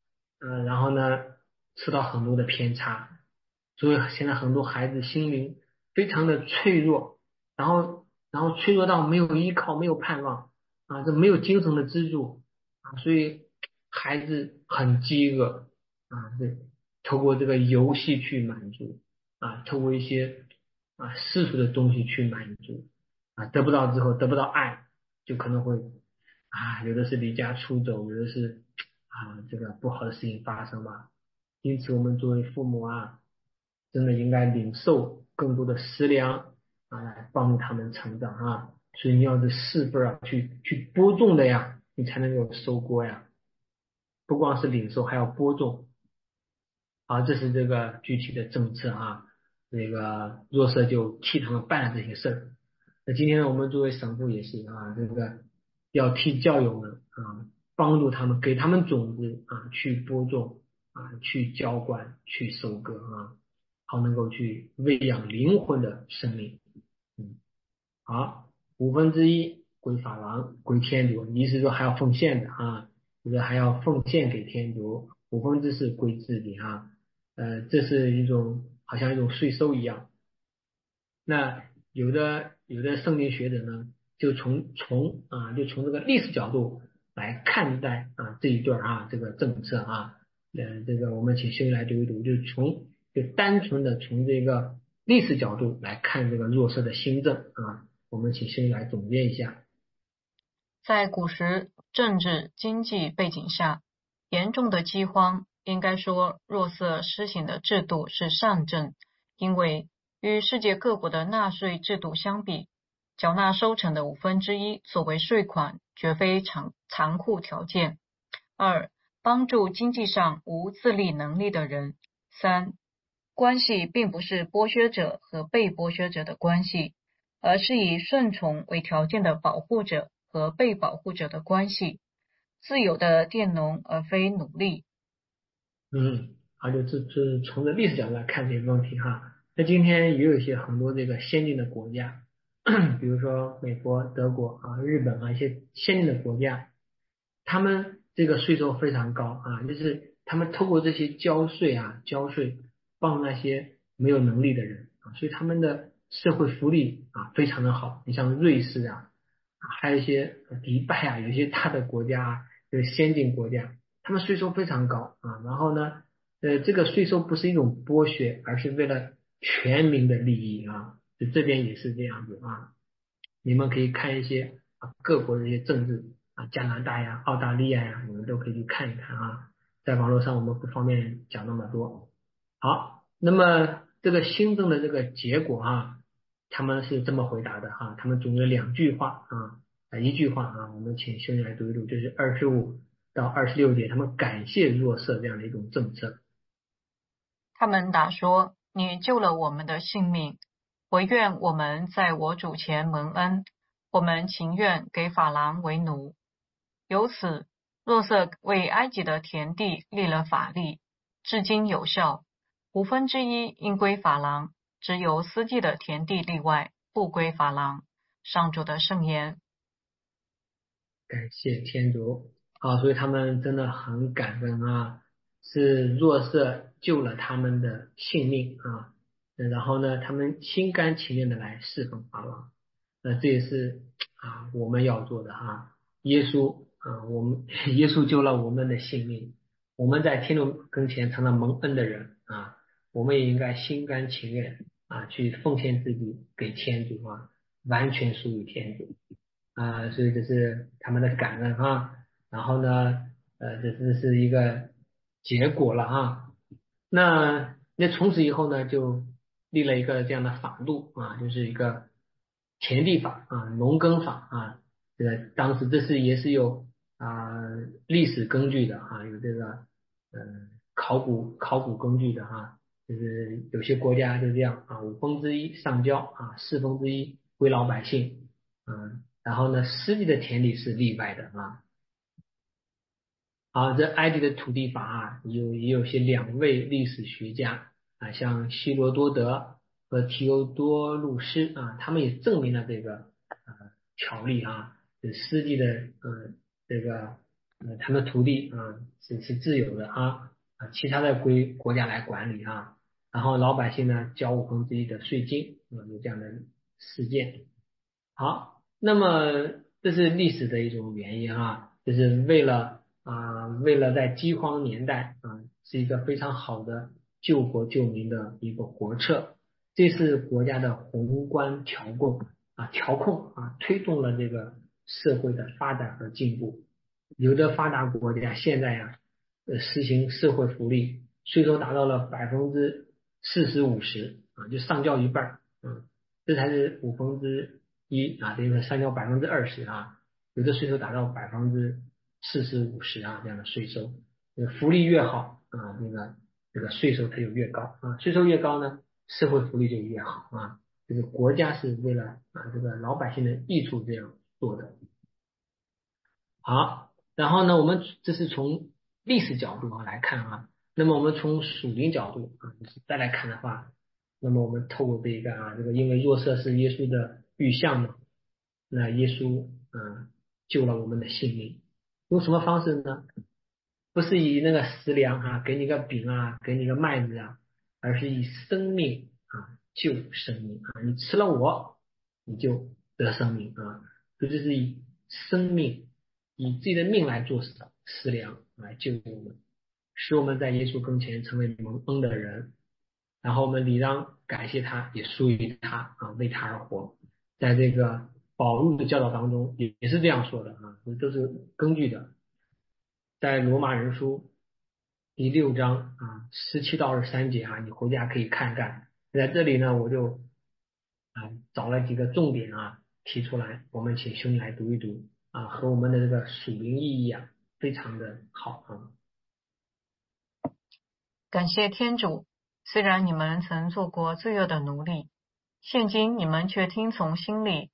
受到很多的偏差，所以现在很多孩子心灵非常的脆弱，然后脆弱到没有依靠，没有盼望这没有精神的支柱所以孩子很饥饿对，透过这个游戏去满足透过一些世俗的东西去满足得不到之后得不到爱，就可能会有的是离家出走，有的是这个不好的事情发生吧。因此我们作为父母真的应该领受更多的食粮来帮助他们成长所以你要这4份去播种的你才能够收获不光是领受，还要播种这是这个具体的政策那个若瑟就替他们办了这些事儿。那今天我们作为神父也是这个要替教友们帮助他们，给他们种子去播种去浇灌，去收割好能够去喂养灵魂的生命。好，1/5归法郎，归天主，意思是说还要奉献的这个还要奉献给天主，4/5归自己这是一种好像一种税收一样。那有的圣经学者呢，就从这个历史角度来看待这一段这个政策这个我们请修来读一读，就单纯的从这个历史角度来看这个若瑟的新政我们请修来总结一下。 在古时政治经济背景下，严重的饥荒，应该说若瑟施行的制度是善政，因为与世界各国的纳税制度相比，缴纳收成的1/5作为税款，绝非残酷条件。2. 帮助经济上无自立能力的人。3. 关系并不是剥削者和被剥削者的关系，而是以顺从为条件的保护者和被保护者的关系，自由的佃农而非奴隶。 好，就是从这历史角度来看这个问题哈。那今天也有一些很多这个先进的国家，比如说美国、德国啊、日本啊一些先进的国家，他们这个税收非常高啊，就是他们透过这些交税帮那些没有能力的人啊，所以他们的社会福利啊非常的好。你像瑞士啊，还有一些迪拜啊，有一些大的国家啊，就是先进国家。他们税收非常高啊，然后呢，这个税收不是一种剥削，而是为了全民的利益啊，就这边也是这样子啊。你们可以看一些各国的一些政治啊，加拿大呀、澳大利亚呀，你们都可以去看一看啊。在网络上我们不方便讲那么多。好，那么这个新政的这个结果啊，他们是这么回答的哈，他们总有2句话一句话啊，我们请兄弟来读一读，就是25到26节，他们感谢若瑟这样的一种政策。 他们答说：你救了我们的性命，唯愿我们在我主前蒙恩，我们情愿给法郎为奴。由此，若瑟为埃及的田地立了法例，至今有效，1/5应归法郎，只有司祭的田地例外，不归法郎。上主的圣言。 感谢天主啊，所以他们真的很感恩啊，是若瑟救了他们的性命啊，然后呢，他们心甘情愿的来侍奉法郎，这也是我们要做的耶稣我们耶稣救了我们的性命，我们在天主跟前成了蒙恩的人啊，我们也应该心甘情愿去奉献自己给天主完全属于天主。所以这是他们的感恩然后呢，这是一个结果了那从此以后呢，就立了一个这样的法度就是一个田地法农耕法这个当时也是有历史根据的有这个考古根据的就是有些国家就这样1/5上交1/4归老百姓。然后呢，司祭的田里是例外的这埃及的土地法也有些2位历史学家像希罗多德和提欧多路斯他们也证明了这个条例就司祭的这个他们土地是自由的其他的归国家来管理然后老百姓呢交1/5的税金有这样的事件。好，那么这是历史的一种原因就是为了在饥荒年代是一个非常好的救国救民的一个国策，这是国家的宏观调控推动了这个社会的发展和进步。有的发达国家现在实行社会福利，税收达到了40%-50%就上交一半这才是1/5等于说上交20%有的税收达到40%-50%这样的税收，福利越好这个税收它就越高税收越高呢，社会福利就越好这个国家是为了这个老百姓的益处这样做的。好，然后呢，我们这是从历史角度来看那么我们从属灵角度再来看的话，那么我们透过这个这个因为若瑟是耶稣的预象嘛，那耶稣救了我们的性命，用什么方式呢？不是以那个食粮给你个饼给你个麦子而是以生命救生命你吃了我，你就得生命这就是以生命以自己的命来做食粮来救我们，使我们在耶稣跟前成为蒙恩的人，然后我们理当感谢他，也属于他为他而活。在这个保禄的教导当中也是这样说的都是根据的，在罗马人书第6章17到23节你回家可以看看。在这里呢，我就找了几个重点提出来，我们请兄弟来读一读和我们的这个属灵意义非常的好感谢天主， 虽然你们曾做过罪恶的奴隶，现今你们却从心里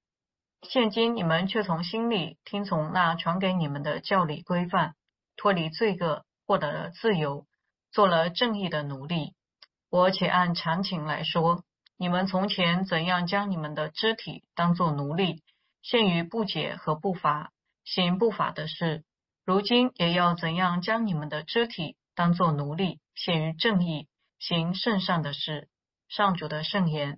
听从那传给你们的教理规范，脱离罪恶，获得了自由，做了正义的奴隶。我且按常情来说，你们从前怎样将你们的肢体当作奴隶，陷于不解和不法，行不法的事，如今也要怎样将你们的肢体当作奴隶，陷于正义，行圣善的事。上主的圣言。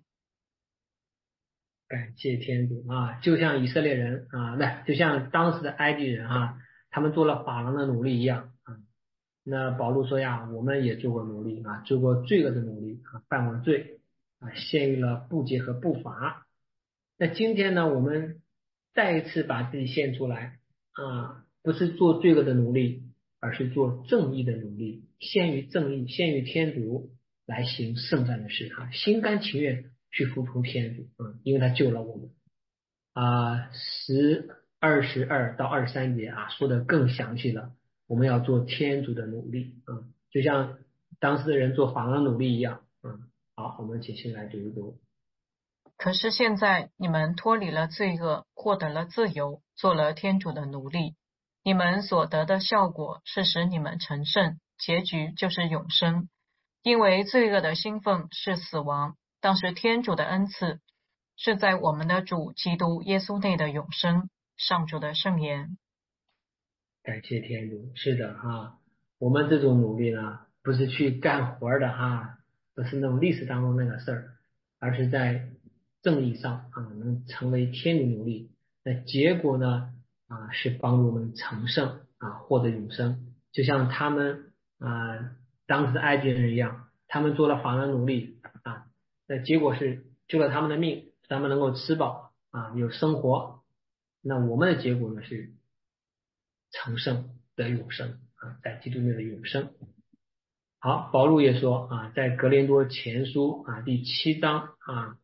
感谢天主啊，就像以色列人啊，那就像当时的埃及人啊，他们做了法郎的奴隶一样啊。那保罗说呀，我们也做过奴隶啊，做过罪恶的奴隶啊，犯过罪啊，陷于了不洁和不法。那今天呢，我们再一次把自己献出来啊，不是做罪恶的奴隶，而是做正义的奴隶，献于正义，献于天主，来行圣善的事啊，心甘情愿去服从天主啊，因为他救了我们啊。22到23节啊，说的更详细了。我们要做天主的奴隶啊，就像当时的人做法郎奴隶一样。好，我们请先来读一读。 可是现在你们脱离了罪恶，获得了自由，做了天主的奴隶。你们所得的效果是使你们成圣，结局就是永生。因为罪恶的兴奋是死亡，但是天主的恩赐是在我们的主基督耶稣内的永生。上主的圣言。 感谢天主，是的哈，我们这种努力呢，不是去干活的哈，不是那种历史当中那个事儿，而是在正义上啊，能成为天主奴隶。那结果呢是帮助我们成圣啊，获得永生，就像他们当时的埃及人一样，他们做了法郎奴隶啊，那结果是救了他们的命，使他们能够吃饱啊，有生活。那我们的结果呢是成圣的永生啊，在基督内的永生。好，保禄也说啊，在格林多前书第7章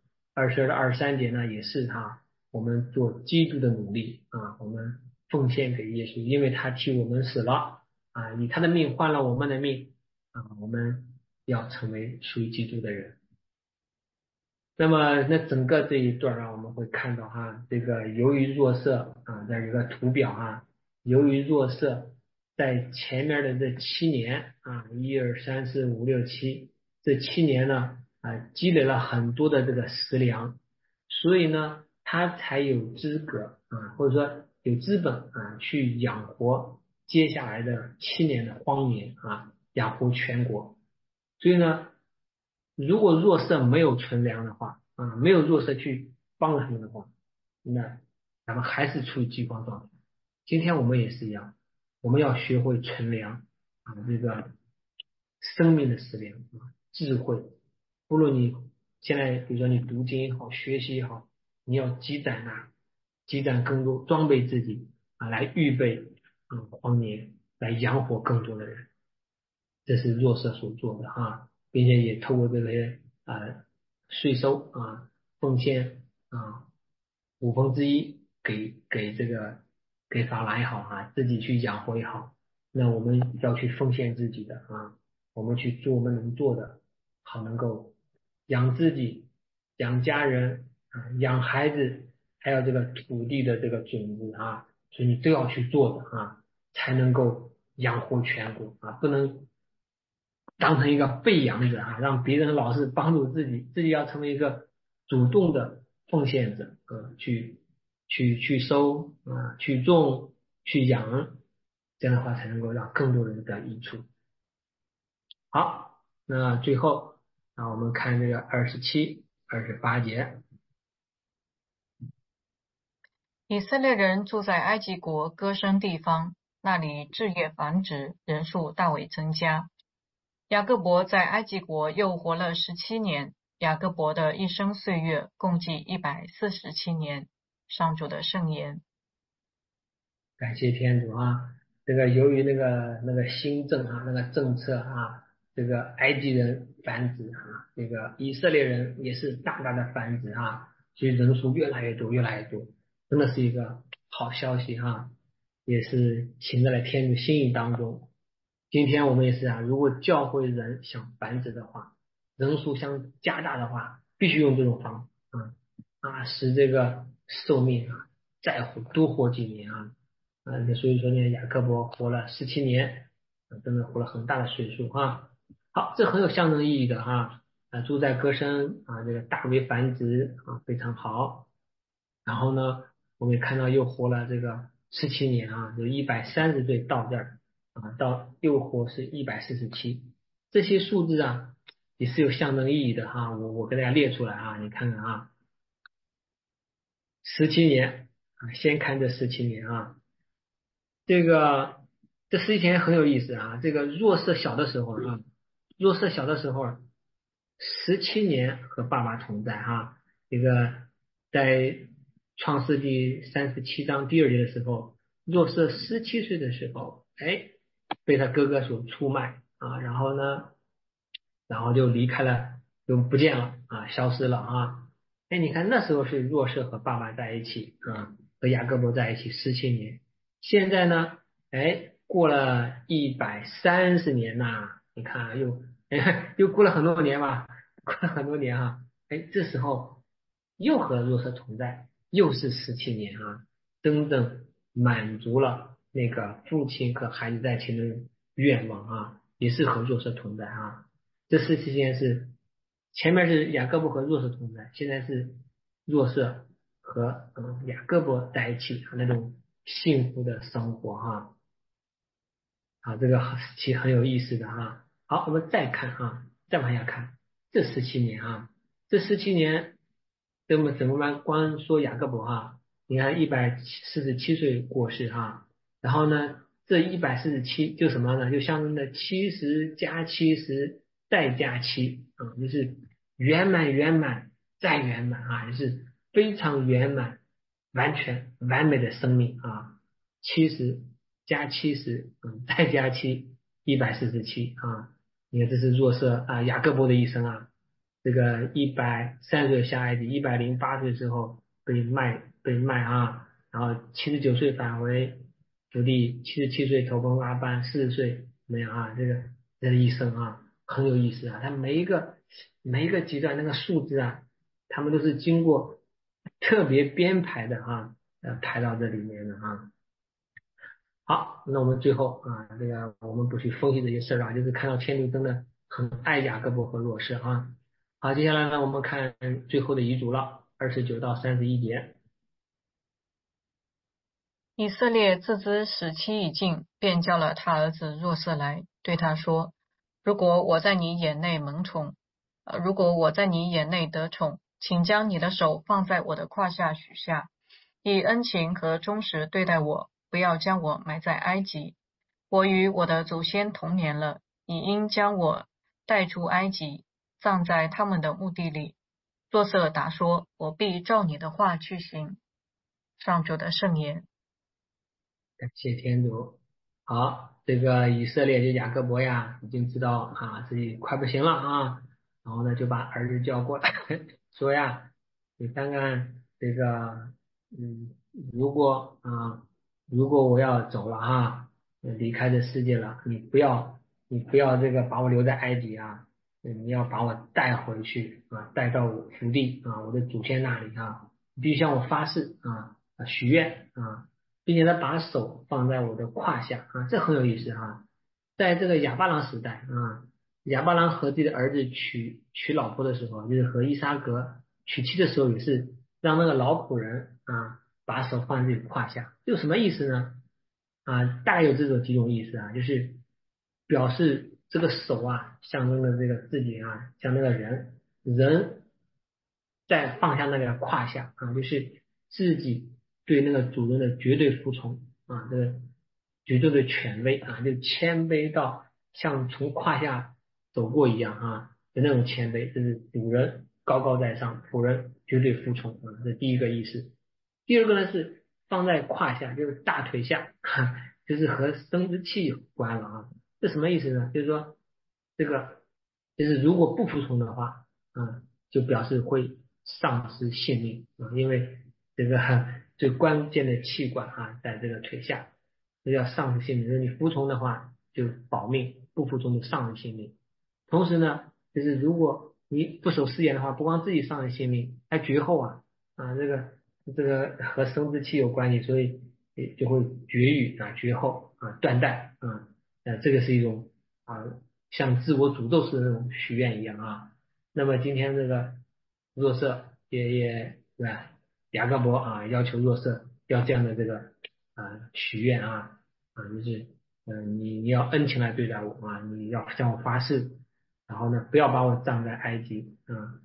22到23节呢，也是我们做基督的努力啊，我们奉献给耶稣，因为他替我们死了啊，以他的命换了我们的命啊，我们要成为属于基督的人。那么，那整个这一段我们会看到这个由于弱色在一个图表由于弱色，在前面的这7年1、2、3、4、5、6、7这7年呢积累了很多的这个食粮，所以呢，他才有资格或者说有资本去养活接下来的7年的荒年养活全国。所以呢，如果弱色没有存粮的话没有弱色去帮他们的话，那咱们还是处于饥荒状态。今天我们也是一样，我们要学会存粮这个生命的食粮智慧。不论你现在比如说你读经也好，学习也好，你要积攒更多，装备自己来预备荒年，来养活更多的人。这是弱色所做的并且也透过这些税收奉献1/5给这个给法郎也好自己去养活也好，那我们要去奉献自己的我们去做我们能做的，好能够养自己、养家人养孩子，还有这个土地的这个种子所以你都要去做的才能够养活全国不能当成一个被养者让别人老是帮助自己，自己要成为一个主动的奉献者去收去种去养，这样的话才能够让更多人得益处。好，那最后我们看这个27、28节。 以色列人住在埃及国歌声地方，那里置业繁殖，人数大为增加。雅各伯在埃及国又活了17年，雅各伯的一生岁月共计147年。上主的圣言。 感谢天主这个由于那个新政那个政策这个埃及人繁殖这个以色列人也是大大的繁殖所以人数越来越多，越来越多，真的是一个好消息也是行在了天主心意当中。今天我们也是如果教会人想繁殖的话， 人数相加大的话，必须用这种方法使这个寿命再多活几年所以说呢，雅各伯活了17年，真的活了很大的岁数好，这很有象征意义的住在歌声这个大为繁殖非常好。然后呢，我们也看到又活了这个17年就130岁到这儿到又活是147，这些数字也是有象征意义的我给大家列出来你看看17年先看这17年这17年很有意思这个若瑟小的时候若瑟小的时候17年和爸爸同在这个在创世纪37章第2节的时候，若瑟17岁的时候，被他哥哥所出卖然后呢，然后就离开了，就不见了消失了你看那时候是若瑟和爸爸在一起和雅各伯在一起17年，现在呢，过了130年你看又过了很多年吧，过了很多年这时候又和若瑟同在，又是17年真正满足了那个父亲和孩子在一起的愿望也是和若瑟同在这17年是前面是雅各伯和若瑟同在，现在是若瑟和雅各伯在一起那种幸福的生活这个其实很有意思的好，我们再看再往下看这17年这17年怎么办？光说雅各伯你看147岁过世然后呢，这147就什么呢？就象征着70加70再加7就是圆满圆满再圆满就是非常圆满完全完美的生命70加70再加7 147你看这是若瑟雅各伯的一生这个130岁下埃及108岁之后被卖然后79岁返回福地77岁投奔拉班40岁没有这个一生很有意思他每一个阶段那个数字他们都是经过特别编排的排到这里面的好，那我们最后这个我们不去分析这些事就是看到天主真的很爱雅各伯和若瑟好，接下来呢，我们看最后的遗嘱了，29到31节。 以色列自知死期已近，便叫了他儿子若瑟来，对他说：如果我在你眼内蒙宠，如果我在你眼内得宠，请将你的手放在我的胯下许下，以恩情和忠实对待我，不要将我埋在埃及。我与我的祖先同年了，你应将我带出埃及，葬在他们的墓地里。若瑟答说：我必照你的话去行。上主的圣言。 感谢天主。好，这个以色列就雅各伯已经知道自己快不行了然后呢就把儿子叫过来说你看看这个如果如果我要走了离开这世界了，你不要这个把我留在埃及你要把我带回去带到我福地我的祖先那里你必须向我发誓许愿并且他把手放在我的胯下这很有意思在这个亚巴郎时代亚巴郎和自己的儿子娶老婆的时候，就是和伊撒格娶妻的时候，也是让那个老仆人把手放在自己胯下，就什么意思呢？大概有这种几种意思就是表示这个手象征的这个自己像那个人在放下那个胯下就是自己对那个主人的绝对服从这个绝对的权威就谦卑到像从胯下走过一样的那种谦卑，就是主人高高在上，仆人绝对服从这是第一个意思。第二个呢是放在胯下，就是大腿下就是和生殖器有关了这什么意思呢？就是说这个就是如果不服从的话就表示会丧失性命因为这个最关键的器官在这个腿下，这叫丧失性命。就是你服从的话就保命，不服从就丧失性命。同时呢，就是如果你不守誓言的话，不光自己丧失性命，还绝后啊这个和生殖器有关系，所以也就会绝育啊绝后啊断代啊，这个是一种啊像自我诅咒式的那种许愿一样啊。那么今天这个若瑟也对吧？雅各伯啊要求若瑟要这样的这个许愿就是你要恩情来对待我啊，你要向我发誓，然后呢不要把我葬在埃及啊。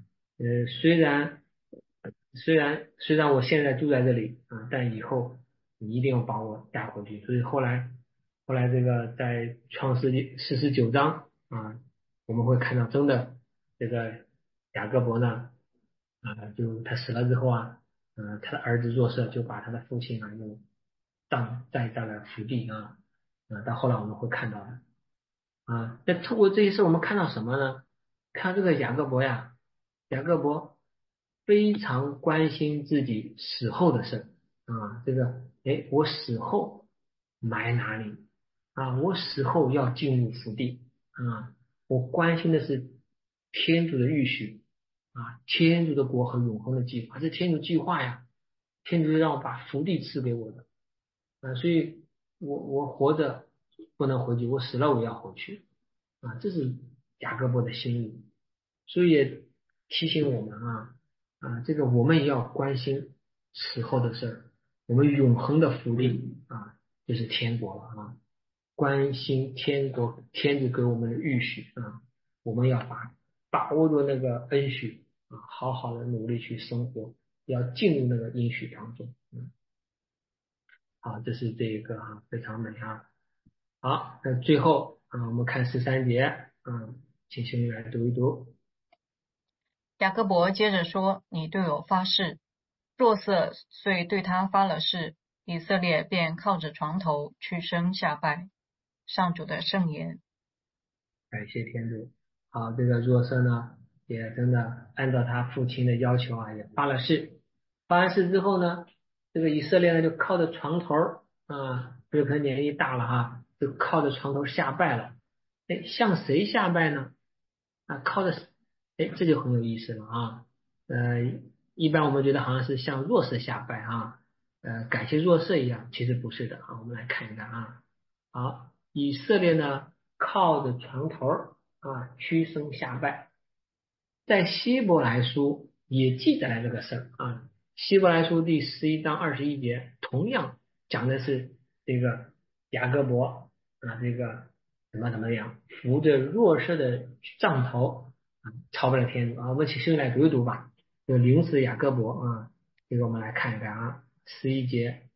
虽然我现在住在这里啊，但以后你一定要把我带回去。所以后来这个在创世纪49章啊，我们会看到真的这个雅各伯呢就他死了之后他的儿子若瑟就把他的父亲又葬在了福地到后来我们会看到的那通过这一次我们看到什么呢？看这个雅各伯非常关心自己死后的事这个我死后埋哪里我死后要进入福地我关心的是天主的预许天主的国和永恒的计划，这天主计划呀，天主让我把福地赐给我的所以我活着不能回去，我死了我要回去这是雅各伯的心意，所以也提醒我们这个我们也要关心死后的事儿，我们永恒的福利就是天国了关心天国，天主给我们的预许我们要把握住那个恩许好好的努力去生活，要进入那个应许当中好，这是这一个非常美好，那最后我们看13节请兄弟来读一读。 雅各伯接着说：“你对我发誓。”若瑟遂对他发了誓，以色列便靠着床头屈身下拜。上主的圣言。 感谢天主。好，这个若瑟呢，也真的按照他父亲的要求也发了誓。发完誓之后呢，这个以色列呢就靠着床头因为他年纪大了就靠着床头下拜了。向谁下拜呢？靠着，这就很有意思了一般我们觉得好像是向弱色下拜感谢弱色一样，其实不是的我们来看一看好，以色列呢靠着床头屈身下拜，在希伯来书也记载了这个事儿希伯来书第11章21节同样讲的是这个雅各伯这个怎么样扶着弱势的杖头朝拜了天主我们请圣来读一读吧。这个临死雅各伯这个我们来看一看11节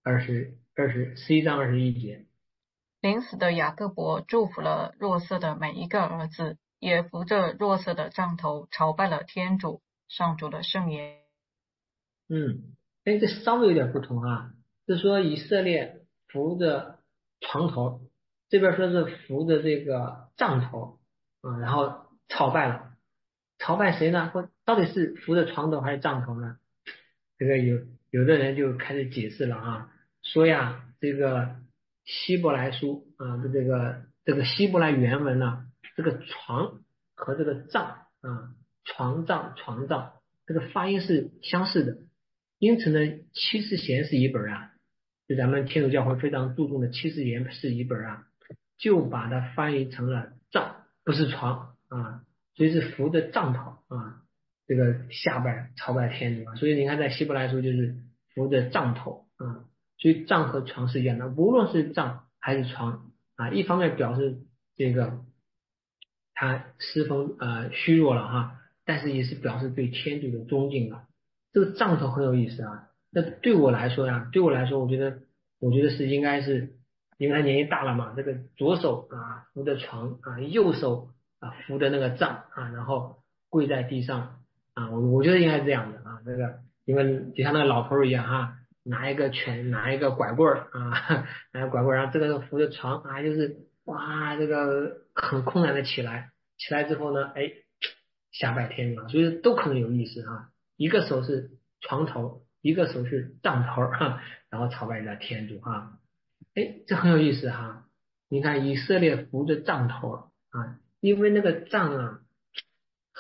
11章21节。 临死的雅各伯祝福了若瑟的每一个儿子，也扶着若瑟的杖头朝拜了天主。上主的圣言。 这稍微有点不同是说以色列扶着床头，这边说是扶着这个杖头然后朝拜了。朝拜谁呢？或到底是扶着床头还是杖头呢？这个有的人就开始解释了说这个希伯来书这个希伯来原文呢，这个床和这个杖床杖这个发音是相似的，因此呢七世贤是一本就咱们天主教会非常注重的七世贤是一本就把它翻译成了杖，不是床所以是扶着杖头这个下拜朝拜天主所以你看在希伯来书就是扶着杖头所以杖和床是一样的，无论是杖还是床一方面表示这个他侍奉虚弱了但是也是表示对天主的尊敬这个杖头很有意思那对我来说我觉得是应该是因为他年纪大了嘛，这个左手扶着床右手扶着那个杖然后跪在地上我觉得应该是这样的这个因为就像那个老头儿一样拿一个拳，拿一个拐棍儿拿个拐棍儿，然后这个扶着床就是哇，这个很困难的起来，起来之后呢，下拜天主所以都可能有意思一个手是床头，一个手是杖头然后朝拜着天主这很有意思你看以色列扶着杖头因为那个杖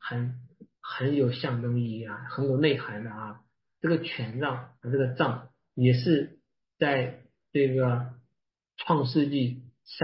很有象征意义啊，很有内涵的啊。这个权杖啊，这个杖也是在这个创世纪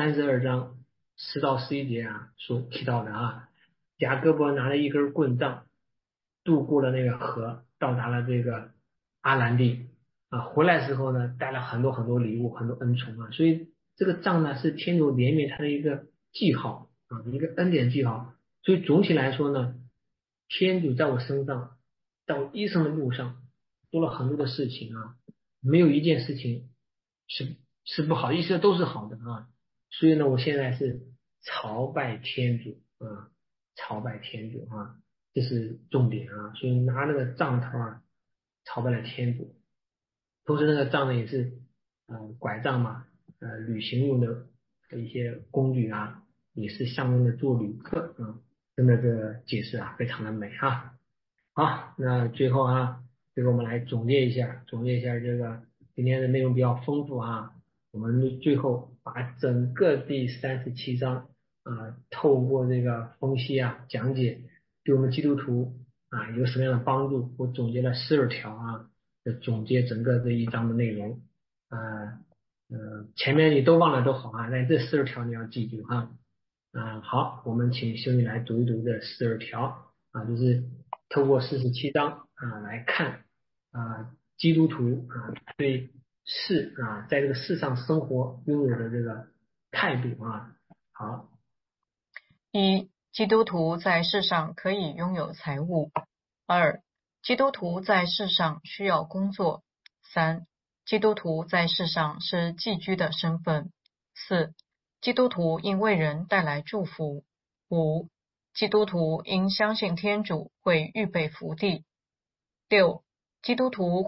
32章10到11节啊所提到的啊。雅各伯拿了一根棍杖，渡过了那个河，到达了这个阿兰地啊。回来时候呢，带了很多很多礼物，很多恩宠啊。所以这个杖呢，是天主怜悯他的一个记号啊，一个恩典记号。所以总体来说呢，天主在我身上，在我一生的路上做了很多的事情啊，没有一件事情是不好的，一切都是好的啊。所以呢，我现在是朝拜天主啊，朝拜天主啊，这是重点啊。所以拿那个杖头啊，朝拜了天主。同时那个杖呢也是拐杖嘛，旅行用的一些工具啊，也是象征的做旅客啊。真的这个解释啊，非常的美哈。好，那最后啊，这个我们来总结一下这个今天的内容比较丰富啊。我们最后把整个第37章透过这个分析啊讲解，对我们基督徒啊有什么样的帮助？我总结了12条啊，总结整个这一章的内容啊。前面你都忘了都好啊，但这40条你要记住哈。好，我们请兄弟来读一读这42条啊，就是透过47章来看基督徒对在这个世上生活拥有的这个态度啊。好， 一、基督徒在世上可以拥有财物；二、基督徒在世上需要工作；三、基督徒在世上是寄居的身份；四、基督徒应为人带来祝福；五、基督徒应相信天主会预备福地；六、基督徒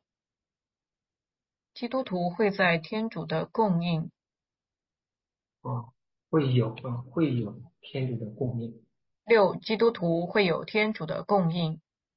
会在天主的供应； 啊，会有天主的供应。 六、基督徒会有天主的供应。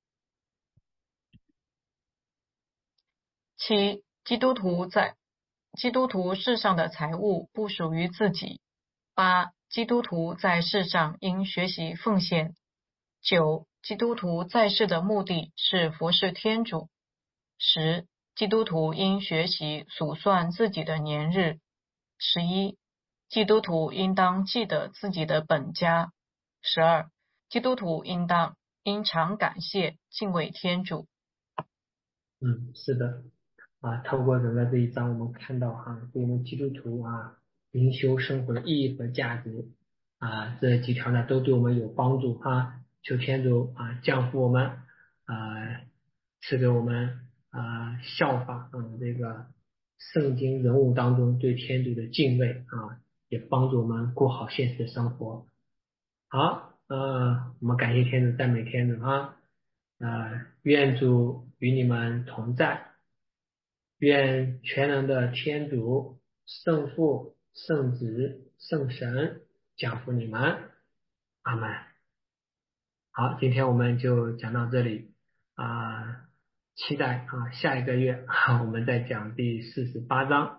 七、基督徒世上的财物不属于自己。八、基督徒在世上应学习奉献。九、基督徒在世的目的是服侍天主。十、基督徒应学习数算自己的年日。11、基督徒应当记得自己的本家。12、基督徒应常感谢敬畏天主。 是的。透过整个这一章，我们看到对我们基督徒灵修生活的意义和价值这几条呢，都对我们有帮助求天主降福我们赐给我们效法这个圣经人物当中对天主的敬畏也帮助我们过好现实的生活。好，我们感谢天主，赞美天主愿主与你们同在。愿全能的天主、圣父、圣子、圣神降福你们。阿门。好，今天我们就讲到这里期待下一个月我们再讲第48章。